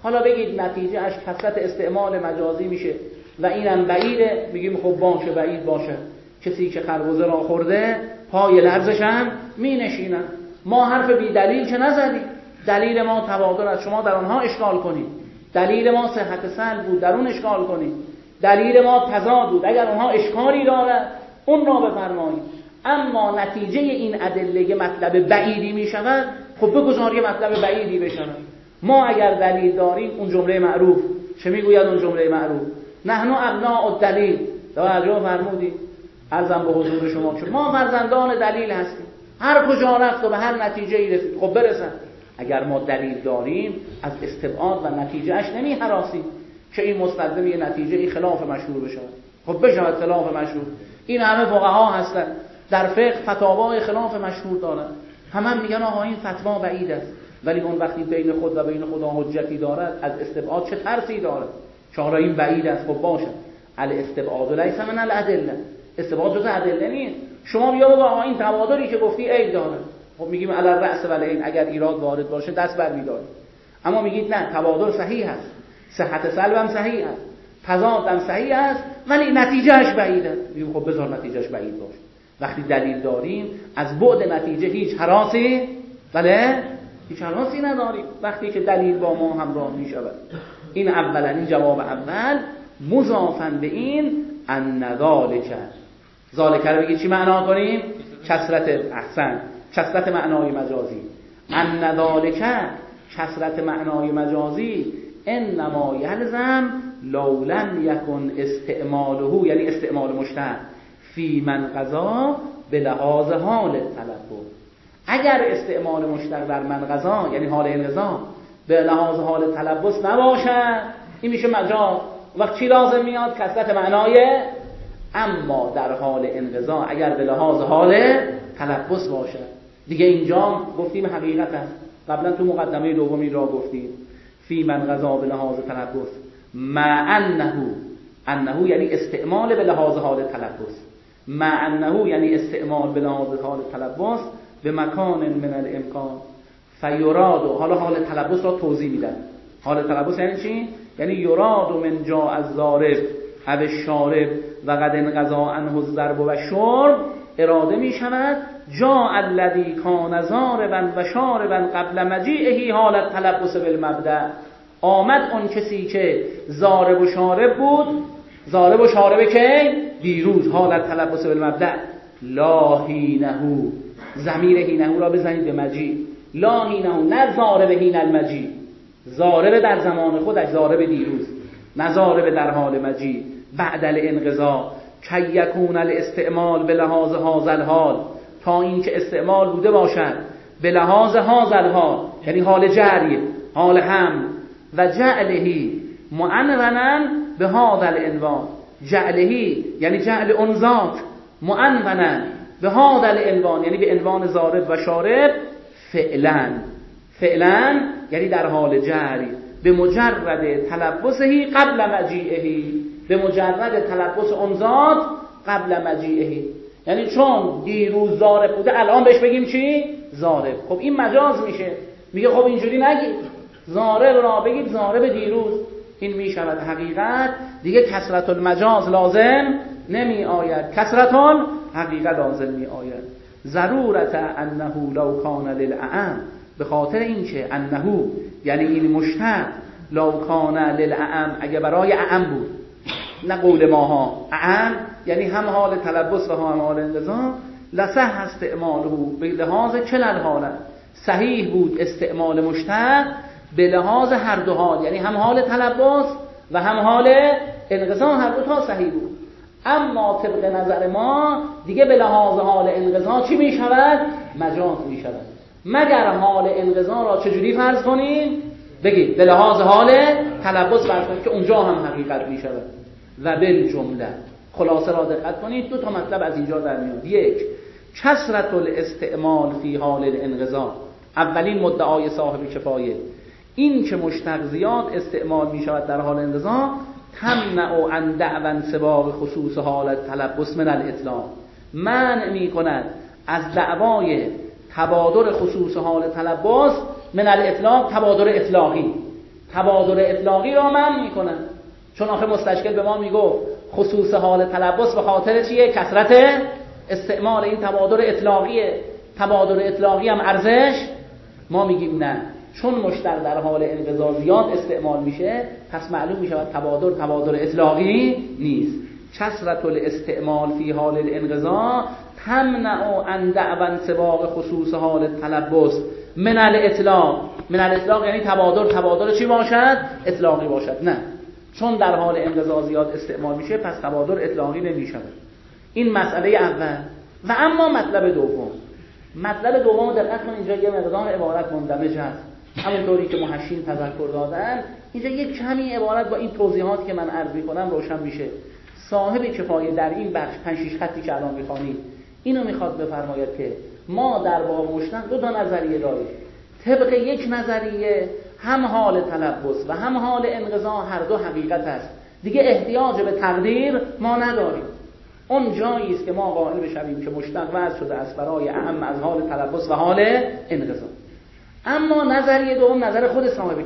Speaker 2: حالا بگید نتیجه اش کثرت استعمال مجازی میشه و اینم بعیده، میگیم خب باشه بعید باشه، کسی که خربزه را خورده پای لرزش هم می نشینن. ما حرف بی دلیل که نزدیم، دلیل ما تبادر از شما در آنها اشکال کنید، دلیل ما صحت سلب بود در اون اشکال کنید، دلیل ما تضاد بود اگر اونها اشکالی دارد اون را بفرمایید. اما نتیجه این ادله مطلب بعیدی می شود، خب بگذار یه مطلب بعیدی بشود. ما اگر دلیل داریم اون جمله معروف چه میگوید؟ اون جمله معروف نحن ابناء الدلیل، توجه فرمودید؟ عرضم به حضور شما که ما فرزندان دلیل هستیم، هر کجا رفت و به هر نتیجه ای رسید خب برسن. اگر ما دلیل داریم از استبعاد و نتیجه اش نمی هراسیم که این مستلزم یه نتیجه ای خلاف مشهور بشه. خب بشود خلاف مشهور. این همه فقها هستن در فقه فتاوای خلاف مشهور دارن، هم میگن آقا این فتوا بعید است، ولی اون وقتی بین خود و بین خدا حجتی دارد از استبعاد چه ترسی دارد؟ چرا این بعید است؟ خب باشه الاستبعاد لیس من الادله، استبعاد جز ادله نیست. شما بیا بگو آقا این تبادری که گفتی عیب داره، خب میگیم علی الرأس و العین، اگر ایراد وارد باشه دست برمی‌داریم. اما میگید نه تبادر صحیح است، صحت سلب هم صحیح است، تضاد هم صحیح است، ولی نتیجهش بعیده. میگیم خب بذار نتیجهش بعید باشه. وقتی دلیل داریم از بعد نتیجه هیچ هراسی هیچ هراسی نداریم وقتی که دلیل با ما همراه میشود. این اولا، این جواب اول. مضافاً به این ان ذالک رو بگید چی معنا کنیم؟ کثرت معنای مجازی. ان ذالک کثرت معنای مجازی انما یلزم لو لم یکن استعماله، یعنی استعمال مشتق فی من قضا به لحاظ حال تلبس. اگر استعمال مشتق در من قضا یعنی حال انقضا به لحاظ حال تلبس نباشد، این میشه مجاز. وقت چی لازم میاد؟ کثرت معنای. اما در حال انقضا اگر به لحاظ حال تلبس باشه، دیگه اینجا گفتیم حقیقت است، قبلا تو مقدمه دومی را گفتیم فی من قضا به لحاظ تلبس مع انه یعنی استعمال به لحاظ حال تلبس، مع انه یعنی استعمال به لحاظ حال تلبس به مکان من الامکان فیراد. حالا حال تلبس را توضیح میدن. حال تلبس یعنی چی؟ یعنی یراد من جا از ضارب او الشارب و قد انقضا عنه الضرب و شرب، اراده می شود جا الذی کان ضاربا و شاربا قبل مجیئه حالت تلبس بالمبدأ. آمد اون کسی که ضارب و شارب بود، ضارب و شارب که دیروز، حالت تلبس بالمبدأ. لا حینه، ضمیر حینه را بزنید به مجیء. لا حینه، نه ضارب حین المجیء، ضارب در زمان خودش، ضارب دیروز، نه ضارب در حال مجیء. بعد الانقضا کی یکون الاستعمال به لحاظ هذا الحال، تا این که استعمال بوده باشد به لحاظ هذا الحال، یعنی حال جری، حال هم، و جعلهی معنونا به هذا العنوان. جعلهی یعنی جعل اون ذات معنونا به هذا العنوان، یعنی به عنوان ضارب و شارب. فعلا یعنی در حال جری، به مجرد تلبسهی قبل مجیئهی، به مجرد تلبس اون ذات قبل مجیئهی، یعنی چون دیروز ضارب بوده الان بهش بگیم چی؟ ضارب. خب این مجاز میشه. میگه خب اینجوری نگید، ضارب را بگید ضارب دیروز. این میشود حقیقت، دیگه کثرت المجاز لازم نمی آید، کثرت حقیقت لازم می آید. ضرورت انه لو کان للأعم، به خاطر اینکه انه یعنی این مشتق، لو کان للأعم اگه برای اعم بود، نه قول ماها، اعم یعنی هم حال تلبس و هم حال انقضا، لصح استعماله به لحاظ کلل حالت، صحیح بود استعمال مشتق به لحاظ هر دو حال، یعنی هم حال تلبس و هم حال انقضا، هر دو تا صحیح بود. اما طبق نظر ما دیگه به لحاظ حال انقضا چی می شود؟ مجاز می شود. مگر حال انقضا را چجوری فرض کنیم؟ بگید به لحاظ حال تلبس فرض کنید که اونجا هم حقیقت می شود. و بالجمله خلاصه را دقت کنید، دو تا مطلب از اینجا در میاد. یک، کثرت الاستعمال فی حال الانقضا، اولین مدعای صاحب کفایه، این که مشتق زیاد استعمال می شود در حال انقضا، تمنع عن دعوی سباق خصوص حالت تلبس من الاطلاق، منع می کند از دعوای تبادر خصوص حال تلبس من الاطلاق، تبادر اطلاقی، تبادر اطلاقی را منع میکنن. چون آخه مستشکل به ما میگفت خصوص حال تلبس به خاطر چیه؟ کثرت استعمال این تبادر اطلاقیه. تبادر اطلاقی هم ارزش، ما میگیم نه، چون مشتق در حال انقضا زیاد استعمال میشه پس معلوم میشه تبادر اطلاقی نیست. کثرت الاستعمال فی حال الانقضا تمنع عن دعوی سباق خصوص حال تلبس من الاطلاق. من الاطلاق یعنی تبادر چی باشد؟ اطلاقی باشد. نه، چون در حال انقضا زیاد استعمال میشه پس تبادر اطلاقی نمیشه. این مسئله اول. و اما مطلب دوم دقت کن، اینجا یه مقدار عبارت مندمج هست، همونطوری که محشین تذکر دادن. اینجا یک کمی عبارت با این توضیحات که من عرض می‌کنم روشن میشه. صاحب کفایه در این بخش 5-6 خطی که الان می‌خوانید اینو میخواد بفرماید که ما در باب مشتق دو نظریه داریم. طبق یک نظریه هم حال تلبس و هم حال انقضا هر دو حقیقت است، دیگه احتیاج به تقدیر ما نداریم. اون جایی است که ما قائل بشویم که مشتق وضع شده است برای اهم از حال تلبس و حال انقضا. اما نظریه دوم نظر خود صاحب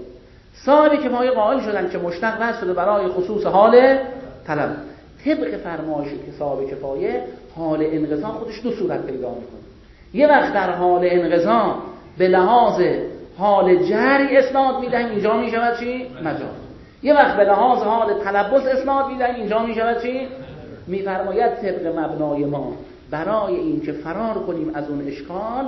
Speaker 2: کفایه قائل شدن که مشتق وضع شده برای خصوص حال طلب. طبق فرمایش که صاحب کفایه حال انقضا خودش دو صورت پیدا میکنه. یه وقت در حال انقضا به لحاظ حال جری اسناد میدن، اینجا میشود چی؟ مجاز. یه وقت به لحاظ حال تلبس اسناد میدن، اینجا میشود چی؟ میفرماید طبق مبنای ما برای این که فرار کنیم از اون اشکال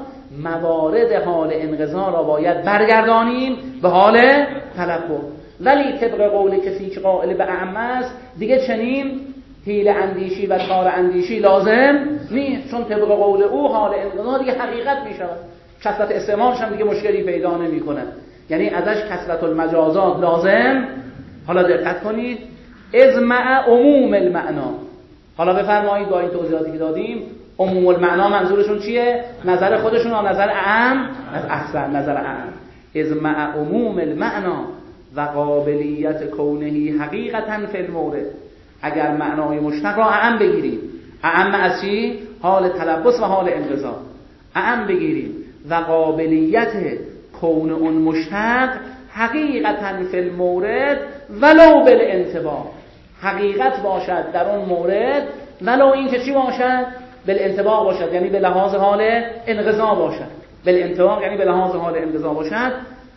Speaker 2: موارد حال انقضا را باید برگردانیم به حال تلبس. ولی طبق قول کسی که قائل به اعم است دیگه چنین حیله اندیشی و تار اندیشی لازم نیست، چون طبق قول او حال انقضا دیگه حقیقت میشود. کثرت استعمالش هم دیگه مشکلی پیدا نمیکنه، یعنی ازش کثرت المجازات لازم. حالا دقت کنید، از مع عموم المعنا. حالا بفرمایید با این توضیحاتی که دادیم عموم المعنا منظورشون چیه؟ نظر خودشون یا نظر اعم؟ از احسن نظر اعم. از مع عموم المعنا و قابلیت کونه حقیقتا فی المورد. اگر معنای مشتق را اعم بگیریم، اعم از چی؟ حال تلبس و حال انقضا اعم بگیریم و قابلیت کون اون مشتق حقیقتا فی المورد ولو بالانطباق، حقیقت باشد در اون مورد ولو این که چی باشد؟ بالانطباق باشد، یعنی به لحاظ حال انقضا باشد. بالانطباق یعنی به لحاظ حال انقضا باشد.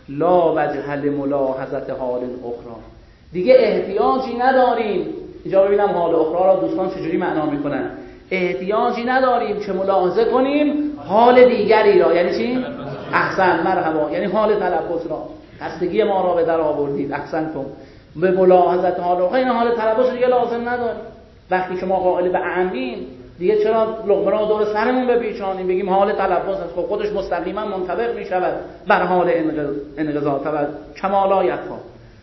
Speaker 2: لا وجه لملاحظه حال اخرى، دیگه احتیاجی نداریم. اینجا ببینم حال اخرى را دوستان چجوری معنا میکنن. احتیاجی نداریم که ملاحظه کنیم حال دیگری را، یعنی چی؟ احسن مرحبا، یعنی حال تلبس را. خستگی ما را به در آوردید، احسنتم. به ملاحظت حال اخرى، این حال تلبس دیگه لازم نداریم. وقتی که ما قائل به اعمیم دیگه چرا لقمه را دور سرمون بپیچانیم بگیم حال تلبس است؟ خب خودش مستقیما منطبق میشود بر حال انقضا کما لا یکفی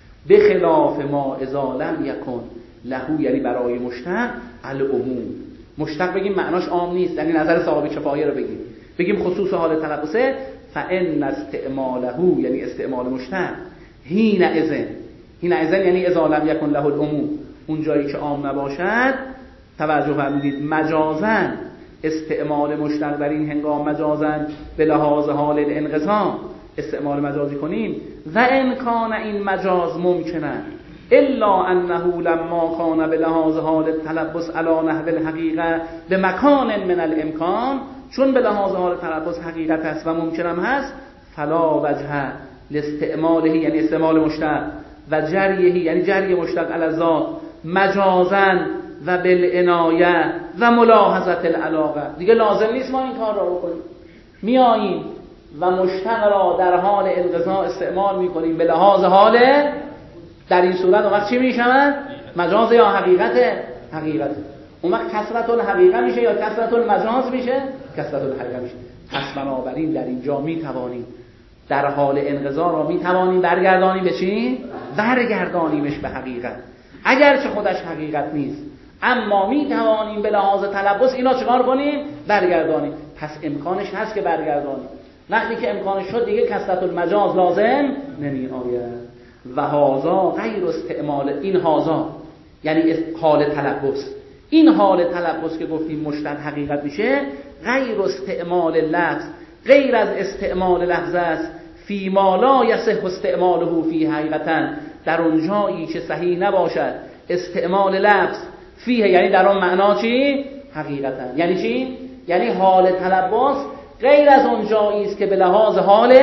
Speaker 2: بخلاف ما اذا لم یکن له، یعنی برای مشتق العموم. مشتق بگیم معناش عام نیست، یعنی نظر صاحب کفایه رو بگیم خصوص حال تلبسه. فان استعماله، یعنی استعمال مشتق حین اذن یعنی اذا لم یکن له العموم، اون جایی که عام نباشد. توجه فرمودید، مجازن استعمال مشتق در این هنگام مجازن به لحاظ حال الانقضا استعمال مجازی کنیم. و امکان این مجاز ممکنه الا انه لما کان به لحاظ حال تلبس علی نحو الحقیقه به مکان من الامکان، چون به لحاظ حال تلبس حقیقت است و ممکن هم هست. فلا وجه لاستعماله، یعنی استعمال مشتق، و جریه یعنی جری مشتق علی ذات مجازن و بالعنایه و ملاحظه العلاقه. دیگه لازم نیست ما این کار را بکنیم. میاییم و مشتق را در حال انقضا استعمال میکنیم به لحاظ حال. در این صورت اون وقت چی میشود؟ مجاز یا حقیقته؟ حقیقته. اون وقت کثرت الحقیقه میشه یا کثرت المجاز میشه؟ کثرت الحقیقه میشه. پس بنابراین در اینجا میتوانیم در حال انقضا را میتوانیم برگردانیم به چی؟ برگردانیمش به حقیقت، اگرچه خودش حقیقت نیست، اما میتوانیم به لحاظ تلبس اینا چکار کنیم؟ برگردانیم. پس امکانش هست که برگردانیم. وقتی که امکانش شد دیگه کثرت المجاز لازم نمی آید. و هازا غیر استعمال، این هازا یعنی حال تلبس، این حال تلبس که گفتیم مشتق حقیقت میشه، غیر استعمال لفظ، غیر از استعمال لفظ است فی ما لا یصح استعماله فی حقیقتا، در اون جایی که صحیح نباشد استعمال لفظ فیه، یعنی در اون معنا چی؟ حقیقتا. یعنی چی؟ یعنی حال تلبس غیر از اون جایی است که به لحاظ حال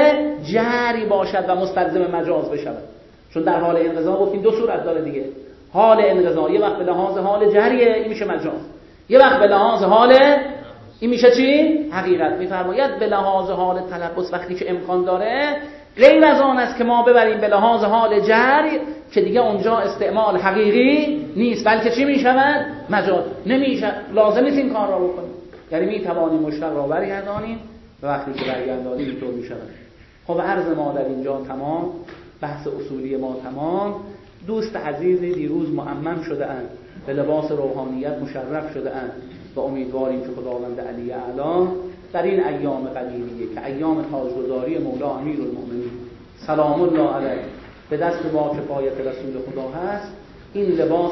Speaker 2: جری باشد و مستلزم مجاز بشود. چون در حال انقضا گفتیم دو صورت داره دیگه. حال انقضا یه وقت به لحاظ حال جریه، این میشه مجاز. یه وقت به لحاظ حال این میشه چی؟ حقیقت. میفرماید به لحاظ حال تلبس وقتی که امکان داره غیر از آن است که ما ببریم به لحاظ حال جری که دیگه اونجا استعمال حقیقی نیست، بلکه چی میشود؟ مجاز. نمیشه، لازم نیست این کار را بکنیم. یعنی میتوانیم مشتق را برگردانیم و وقتی که برگردانیم اینطور میشود. خب عرض ما در اینجا تمام، بحث اصولی ما تمام. دوست عزیز دیروز معمم شده اند، به لباس روحانیت مشرف شده اند و امیدواریم که خداوند علی اعلی در این ایام قلیلیه که ایام تاجگذاری مولا امیرالمؤمنین سلام الله علیه به دست با کفایت رسول خدا هست، این لباس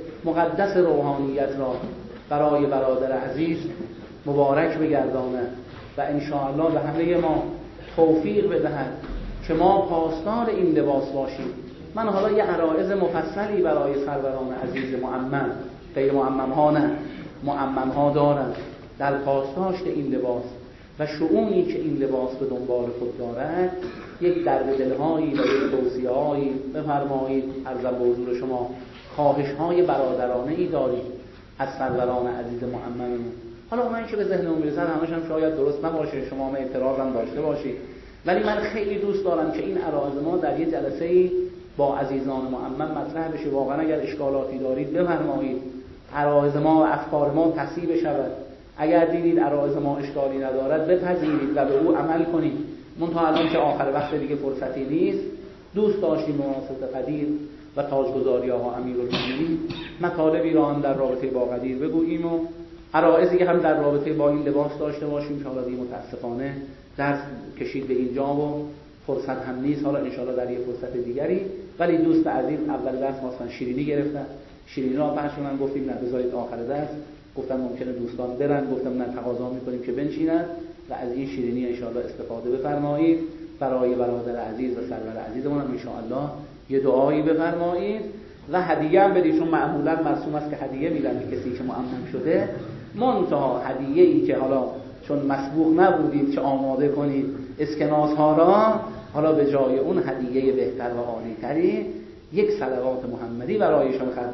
Speaker 2: مقدس روحانیت را برای برادر عزیز مبارک بگرداند و انشاءالله به همه ما توفیق بدهد که ما پاسدار این لباس باشیم. من حالا یه عرایض مفصلی برای سروران عزیز معمم، غیر معمم ها نه، معمم ها دارن در پاسداشت این لباس و شؤونی که این لباس به دنبال خود دارد. یک درد دلهایی و یک توصیه‌هایی بفرمایید عرضم به حضور شما، خواهش‌های برادرانه ای داریم از سروران عزیز معمممون. حالا اونایی که به ذهنم میرسن همش هم شاید درست نباشه، شما هم اعتراضم داشته باشید، ولی من خیلی دوست دارم که این عرایض ما در یه جلسه‌ای با عزیزان معمم مطرح بشه. واقعا اگر اشکالاتی دارید بفرمایید، عرایض ما و افکار ما تصحیح بشود. اگر دیدید عرایض ما اشکالی ندارد بپذیرید و به او عمل کنید. منتها الان که آخر وقت دیگه فرصتی نیست، دوست داشتیم مناسبت قدیر و تاجگذاری ها امیرالمؤمنین مطالبی را هم در رابطه با قدیر بگوییم و عرایضی هم در رابطه با این لباس داشته باشیم که حالا دیگه متاسفانه درس کشید به اینجا و فرصت هم نیست. حالا انشاءالله در یه فرصت دیگری. ولی دوست عزیز اول درس خواستن شیرینی گرفتن، شیرینی را پخش کنن، گفتیم نه بذارید آخر درس. گفتم ممکنه دوستان برن، گفتم نه تقاضا میکنیم که بنشینن و از این شیرینی انشاءالله استفاده بفرمایید. برای برادر عزیز و سرور عزیزمون هم انشاءالله یه دعایی بفرمایید و هدیه هم بدید، چون معمولا مرسوم است که هدیه میدن به کسی که معمم شده. منتها هدیه ای که حالا چون مسبوق نبودید که آماده کنید اسکناس ها را، حالا به جای اون هدیه بهتر و عالی تری یک صلوات محمدی برایشان خرج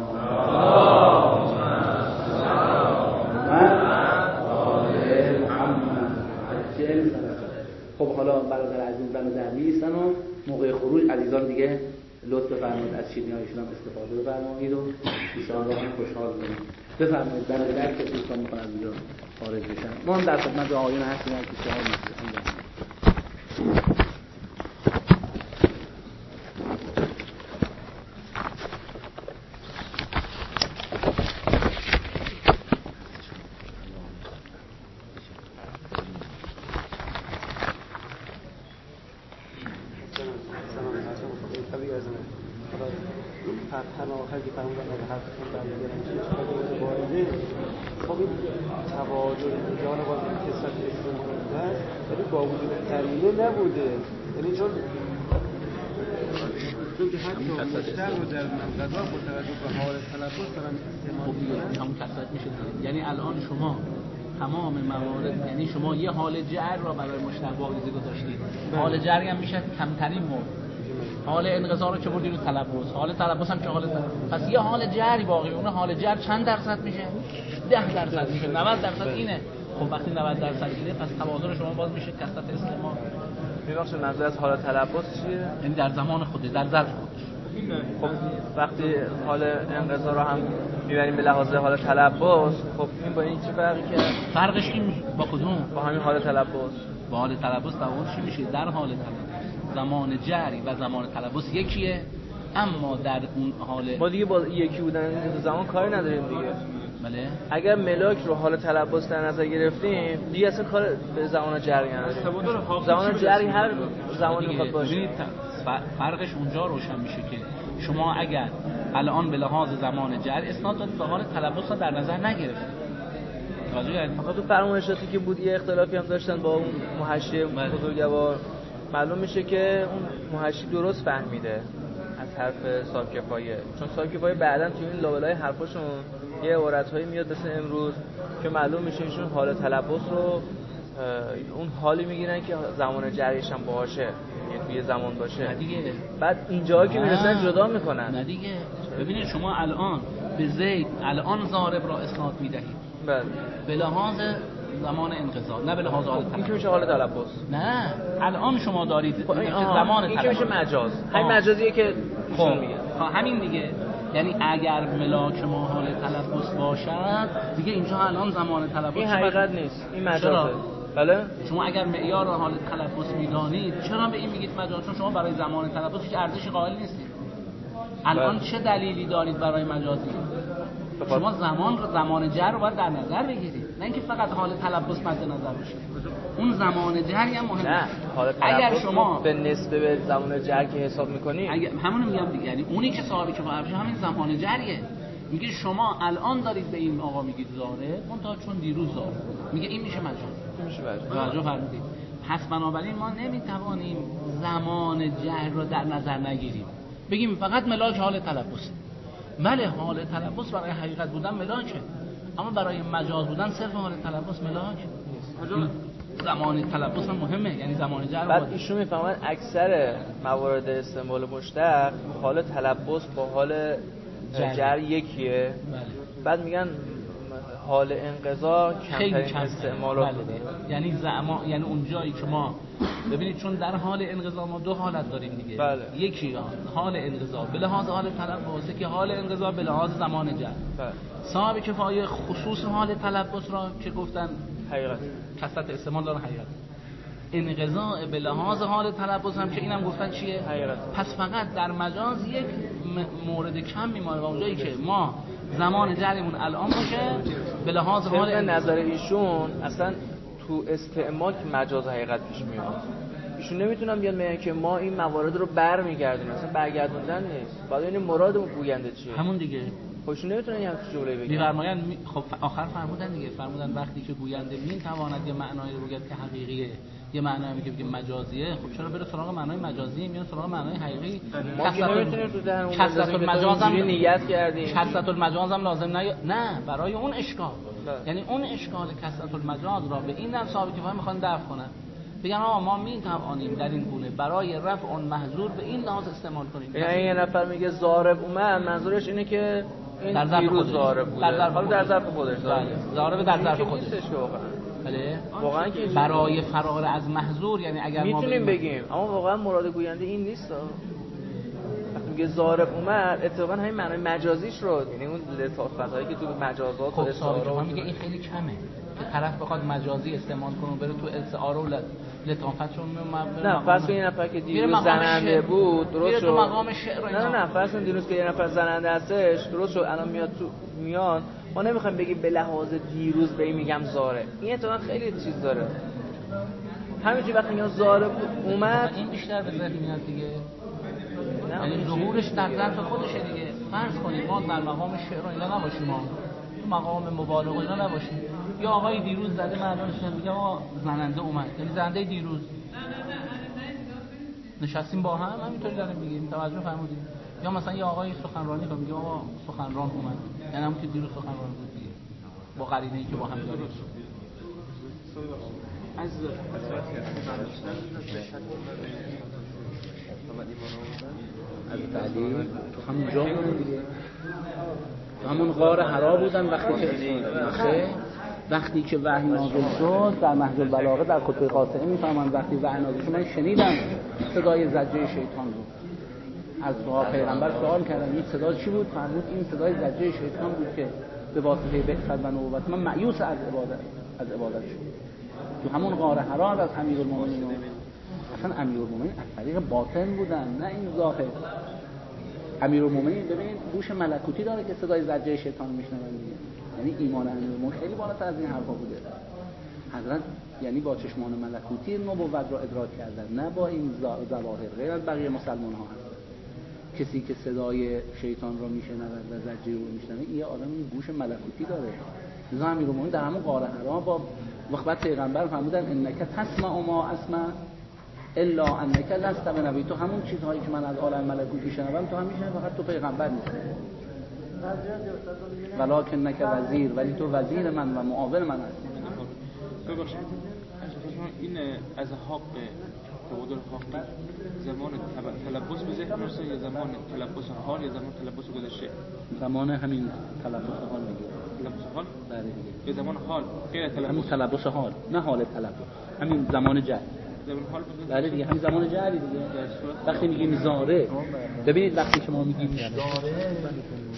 Speaker 2: بفرمایید. خب حالا برادر عزیزان در میستن و موقع خروج عزیزان دیگه لطف بفرمایید از شیرینی هایشون هم استفاده بفرمایید و ایشان را هم خوشحال کنید. بفرمایید در که دوستان میخوان از اینجا خارج بشن. ما هم در خدمت آقایون هستیم که سوال می‌کنید.
Speaker 3: نبوده، یعنی چون که حتی مشتر رو در منقضا با توجه به حال تلبس دارن استعمال میکنن
Speaker 2: همون کسرت میشه. یعنی الان شما تمام موارد، یعنی شما یه حال جر را برای مشتر واقعی گذاشتید، حال جری هم میشه کمترین مورد، حال انقضا رو که بردین رو تلبس، حال تلبس هم که حال تلبس. پس یه حال جری باقی، اون حال جر چند درصد میشه؟ 10% میشه، 90% اینه. خب وقتی 90% اینه پس تبادل شما باز میشه کسرت استعمال.
Speaker 3: میبخشید منظور از حال تلبس چیه؟
Speaker 2: یعنی در زمان خودش، در ظرف خودش.
Speaker 3: خب وقتی حال انقضا رو هم میبریم به لحاظ حال تلبس، خب این با این چه فرقی کرد؟
Speaker 2: فرقش این میشه با کدوم؟
Speaker 3: با همین حال تلبس.
Speaker 2: با حال تلبس تفاوتش چی میشه؟ در حال تلبس زمان جری و زمان تلبس یکیه، اما در اون حال
Speaker 3: ما دیگه با یکی بودن زمان کاری نداریم دیگه.
Speaker 2: بله.
Speaker 3: اگر ملاک رو حال تلبس در نظر گرفتیم دیگه اصلا کار به زمان جری نداریم. زمان جری هر زمانی میخواد باشه.
Speaker 2: فرقش اونجا روشن میشه که شما اگر الان به لحاظ زمان جری اسناد دادید به حال تلبس رو در نظر نگرفتید.
Speaker 3: آقا تو فرمایشاتی که بود یه اختلافی هم داشتن با اون محشی بزرگوار معلوم میشه که اون محشی درست فهمیده از حرف صاحب کفایه، چون صاحب کفایه بعداً تو این لابلای حرفاشون یه عبارت‌هایی میاد مثل امروز که معلوم میشه ایشون حال تلبس رو اون حالی میگیرن که زمان جریش هم باشه، یعنی توی زمان باشه
Speaker 2: دیگه.
Speaker 3: بعد اینجا که میرسن جدا میکنن.
Speaker 2: نه دیگه ببینید شما الان به زید الان ضارب را اسناد میدهید
Speaker 3: بله
Speaker 2: به لحاظ زمان انقضا، نه به لحاظ حال تلبس.
Speaker 3: این که میشه حال تلبس.
Speaker 2: نه الان شما دارید
Speaker 3: زمان این که میشه مجاز. همین مجازیه که ایشون میگه.
Speaker 2: همین دیگه، یعنی اگر ملاک ما حال تلبس باشد دیگه اینجا الان زمان تلبس.
Speaker 3: این حقیقت نیست، این مجازه. بله
Speaker 2: شما اگر معیار حال تلبس میدانید چرا به این میگید مجاز؟ چون شما برای زمان تلبس هیچ ارزشی قائل نیستید. الان چه دلیلی دارید برای مجازی؟ شما زمان جر رو باید در نظر بگیرید، نه اینکه فقط حال تلبس مد نظر باشه. اون زمان جری هم مهمه.
Speaker 3: نه حال تلبس اگر شما به نسبت به زمان جر که حساب می‌کنی
Speaker 2: همون میگم دیگه، یعنی اونی که صاحبی که باشه همین زمان جریه. میگه شما الان دارید به این آقا میگید زاره، اون تا چون دیروز زاره، میگه این میشه مجاز. توجه فرمودید؟ پس بنابراین ما نمیتوانیم زمان جر رو در نظر نگیریم بگیم فقط ملاک حال تلبس. بله حال تلبس برای حقیقت بودن ملاکه، اما برای مجاز بودن صرف حال تلبس ملاک نیست. زمان تلبس هم مهمه، یعنی زمان جر.
Speaker 3: بعد ایشون میفهمن اکثر موارد استعمال مشتق حال تلبس با حال جر یکیه.
Speaker 2: بله.
Speaker 3: بعد میگن حال انقضا کمترین استعمالات بوده.
Speaker 2: یعنی اون جایی که ما ببینید چون در حال انقضا ما دو حالت داریم دیگه.
Speaker 3: بله.
Speaker 2: یکی حال انقضا به لحاظ حال تلبس، که حال انقضا به لحاظ زمان جر.
Speaker 3: بله.
Speaker 2: صاحب کفایه خصوص حال تلبس را که گفتن
Speaker 3: حقیقت
Speaker 2: کثرت استعمال داره حقیقت. انقضا به لحاظ حال تلبس هم که اینم گفتن چیه؟
Speaker 3: حقیقت.
Speaker 2: پس فقط در مجاز یک مورد کم میمونه و اونجایی که ما زمان جریمون الان باشه به لحاظ حال
Speaker 3: نظر ایشون اصلا تو استعمال که مجاز حقیقت پیش میاد. ایشون نمیتونن بیان بگن که ما این موارد رو برمیگردونیم، اصلا برگردوندن نیست. بعد این مراد اون گوینده چیه؟
Speaker 2: همون دیگه.
Speaker 3: خودشون نمیتونن این جمله بگن.
Speaker 2: می‌فرمایند خب آخر فرمودن دیگه، فرمودن وقتی که گوینده میتواند یه معنایی رو بگه که حقیقیه، یه معنایی میگه که مجازیه، خب چرا بره سراغ معنای مجازی میاد سراغ معنای حقیقی؟
Speaker 3: ما که نمیتونیم تو ذهن اون
Speaker 2: کثرت المجاز هم
Speaker 3: نیت کردیم.
Speaker 2: کثرت المجاز هم لازم نه برای اون اشکال. یعنی اون اشکال کثرت المجاز را به این در صاحب کفایه میخوان دفع کنن. بگن آقا ما میتوانیم در این گونه برای رفع اون محظور به این لحاظ استعمال کنیم.
Speaker 3: یعنی یه نفر میگه ضارب اومد، منظورش اینه که
Speaker 2: در ظرف خودش
Speaker 3: ضارب بوده. در ظرف خودش.
Speaker 2: ضارب در ظرف خودش.
Speaker 3: بله. واقعا که
Speaker 2: برای فرار از محظور، یعنی اگر ما
Speaker 3: میتونیم بگیم، اما واقعا مراد گوینده این نیست. وقتی میگه ضارب اومد اتفاقا همین معنای مجازیش رو، یعنی اون لطافتایی که تو مجازات و
Speaker 2: استعاره میگه این خیلی کمه که طرف بخواد مجازی استعمال کنه و بره تو استعاره و لطافتشون.
Speaker 3: نه فرض کن یه نفر که دیروز زننده بود درست شد.
Speaker 2: مقام شعر
Speaker 3: نه فرض کن دیروز که یه نفر زننده هستش درست شد، الان میاد ما نمیخوایم بگیم به لحاظ دیروز به این میگم زاره. این اتفاقا خیلی چیز داره. همینجوری وقتی میگم زاره اومد
Speaker 2: این بیشتر به ذهن میاد دیگه. یعنی ظهورش در ظرف خودشه دیگه. فرض کنید ما در مقام شعر و اینا نباشیم، ما تو مقام مبالغه اینا نباشیم. یا آقای دیروز زده معلومه میگه آقا زننده اومد، یعنی زننده دیروز نشستیم با هم همینطوری داریم میگیم. توجه فرمودید؟ یا مثلا یه آقای سخنرانی کنه میگه آقا سخنران اومد، یعنی همون که دیروز سخنران بود دیگه، با قرینه‌ای که با هم داریم. از بعدی تو همون جا بودن دیگه، تو همون غار حرا بودن وقتی که وحی نازل شد. در نهج البلاغه در خطبه قاطعه میفهمن وقتی وحی نازل شد من شنیدم صدای زجه شیطان بود. از پیغمبر سوال کردم این صدا چی بود؟ فرمود این صدای زجه شیطان بود که به واسطه بعثت و نبوت من مایوس از عبادت شد. تو همون غار حرا از امیرالمومنین، اصلا امیرالمومنین از طریق باطن بودن نه این ظاهر. امیرالمومنین ببینید گوش ملکوتی داره که صدای زجه شیطان میشنون دیگه، یعنی ایمان امیرالمومنین خیلی بالاتر از این حرفا بوده. حضرت یعنی با چشمان ملکوتی نبوت را ادراک کردن، نه با این ظواهر. غیر از بقیه مسلمان ها هست کسی که صدای شیطان را میشنود و زجه رو میشنوه این آدم این گوش ملکوتی داره. لذا امیرالمومنین در همون غار حرا با وقت پیغمبر فرمودن انک تسمع ما اسمع، الا انک لست بنبی، تو همون چیزهایی که من از عالم ملکوتی شنوم تو هم میشنوی، فقط تو پیغمبر نیستی. ولکنک وزیر، ولی تو وزیر من و معاون من هستی.
Speaker 4: ببخشید این از حق تبادل حقی زمان تلبس به ذهن میرسه یا زمان تلبس حال یا زمان تلبس گذشته؟
Speaker 2: زمان همین تلبس حال میگه.
Speaker 4: تلبس حال؟
Speaker 2: بله دیگه.
Speaker 4: یا زمان حال غیر تلبس؟
Speaker 2: همین تلبس حال، نه حال تلبس، همین زمان جهل.
Speaker 4: زمان حال
Speaker 2: بله دیگه، همین زمان جهلی دیگه. وقتی میگیم زاره، ببینید وقتی که ما میگیم زاره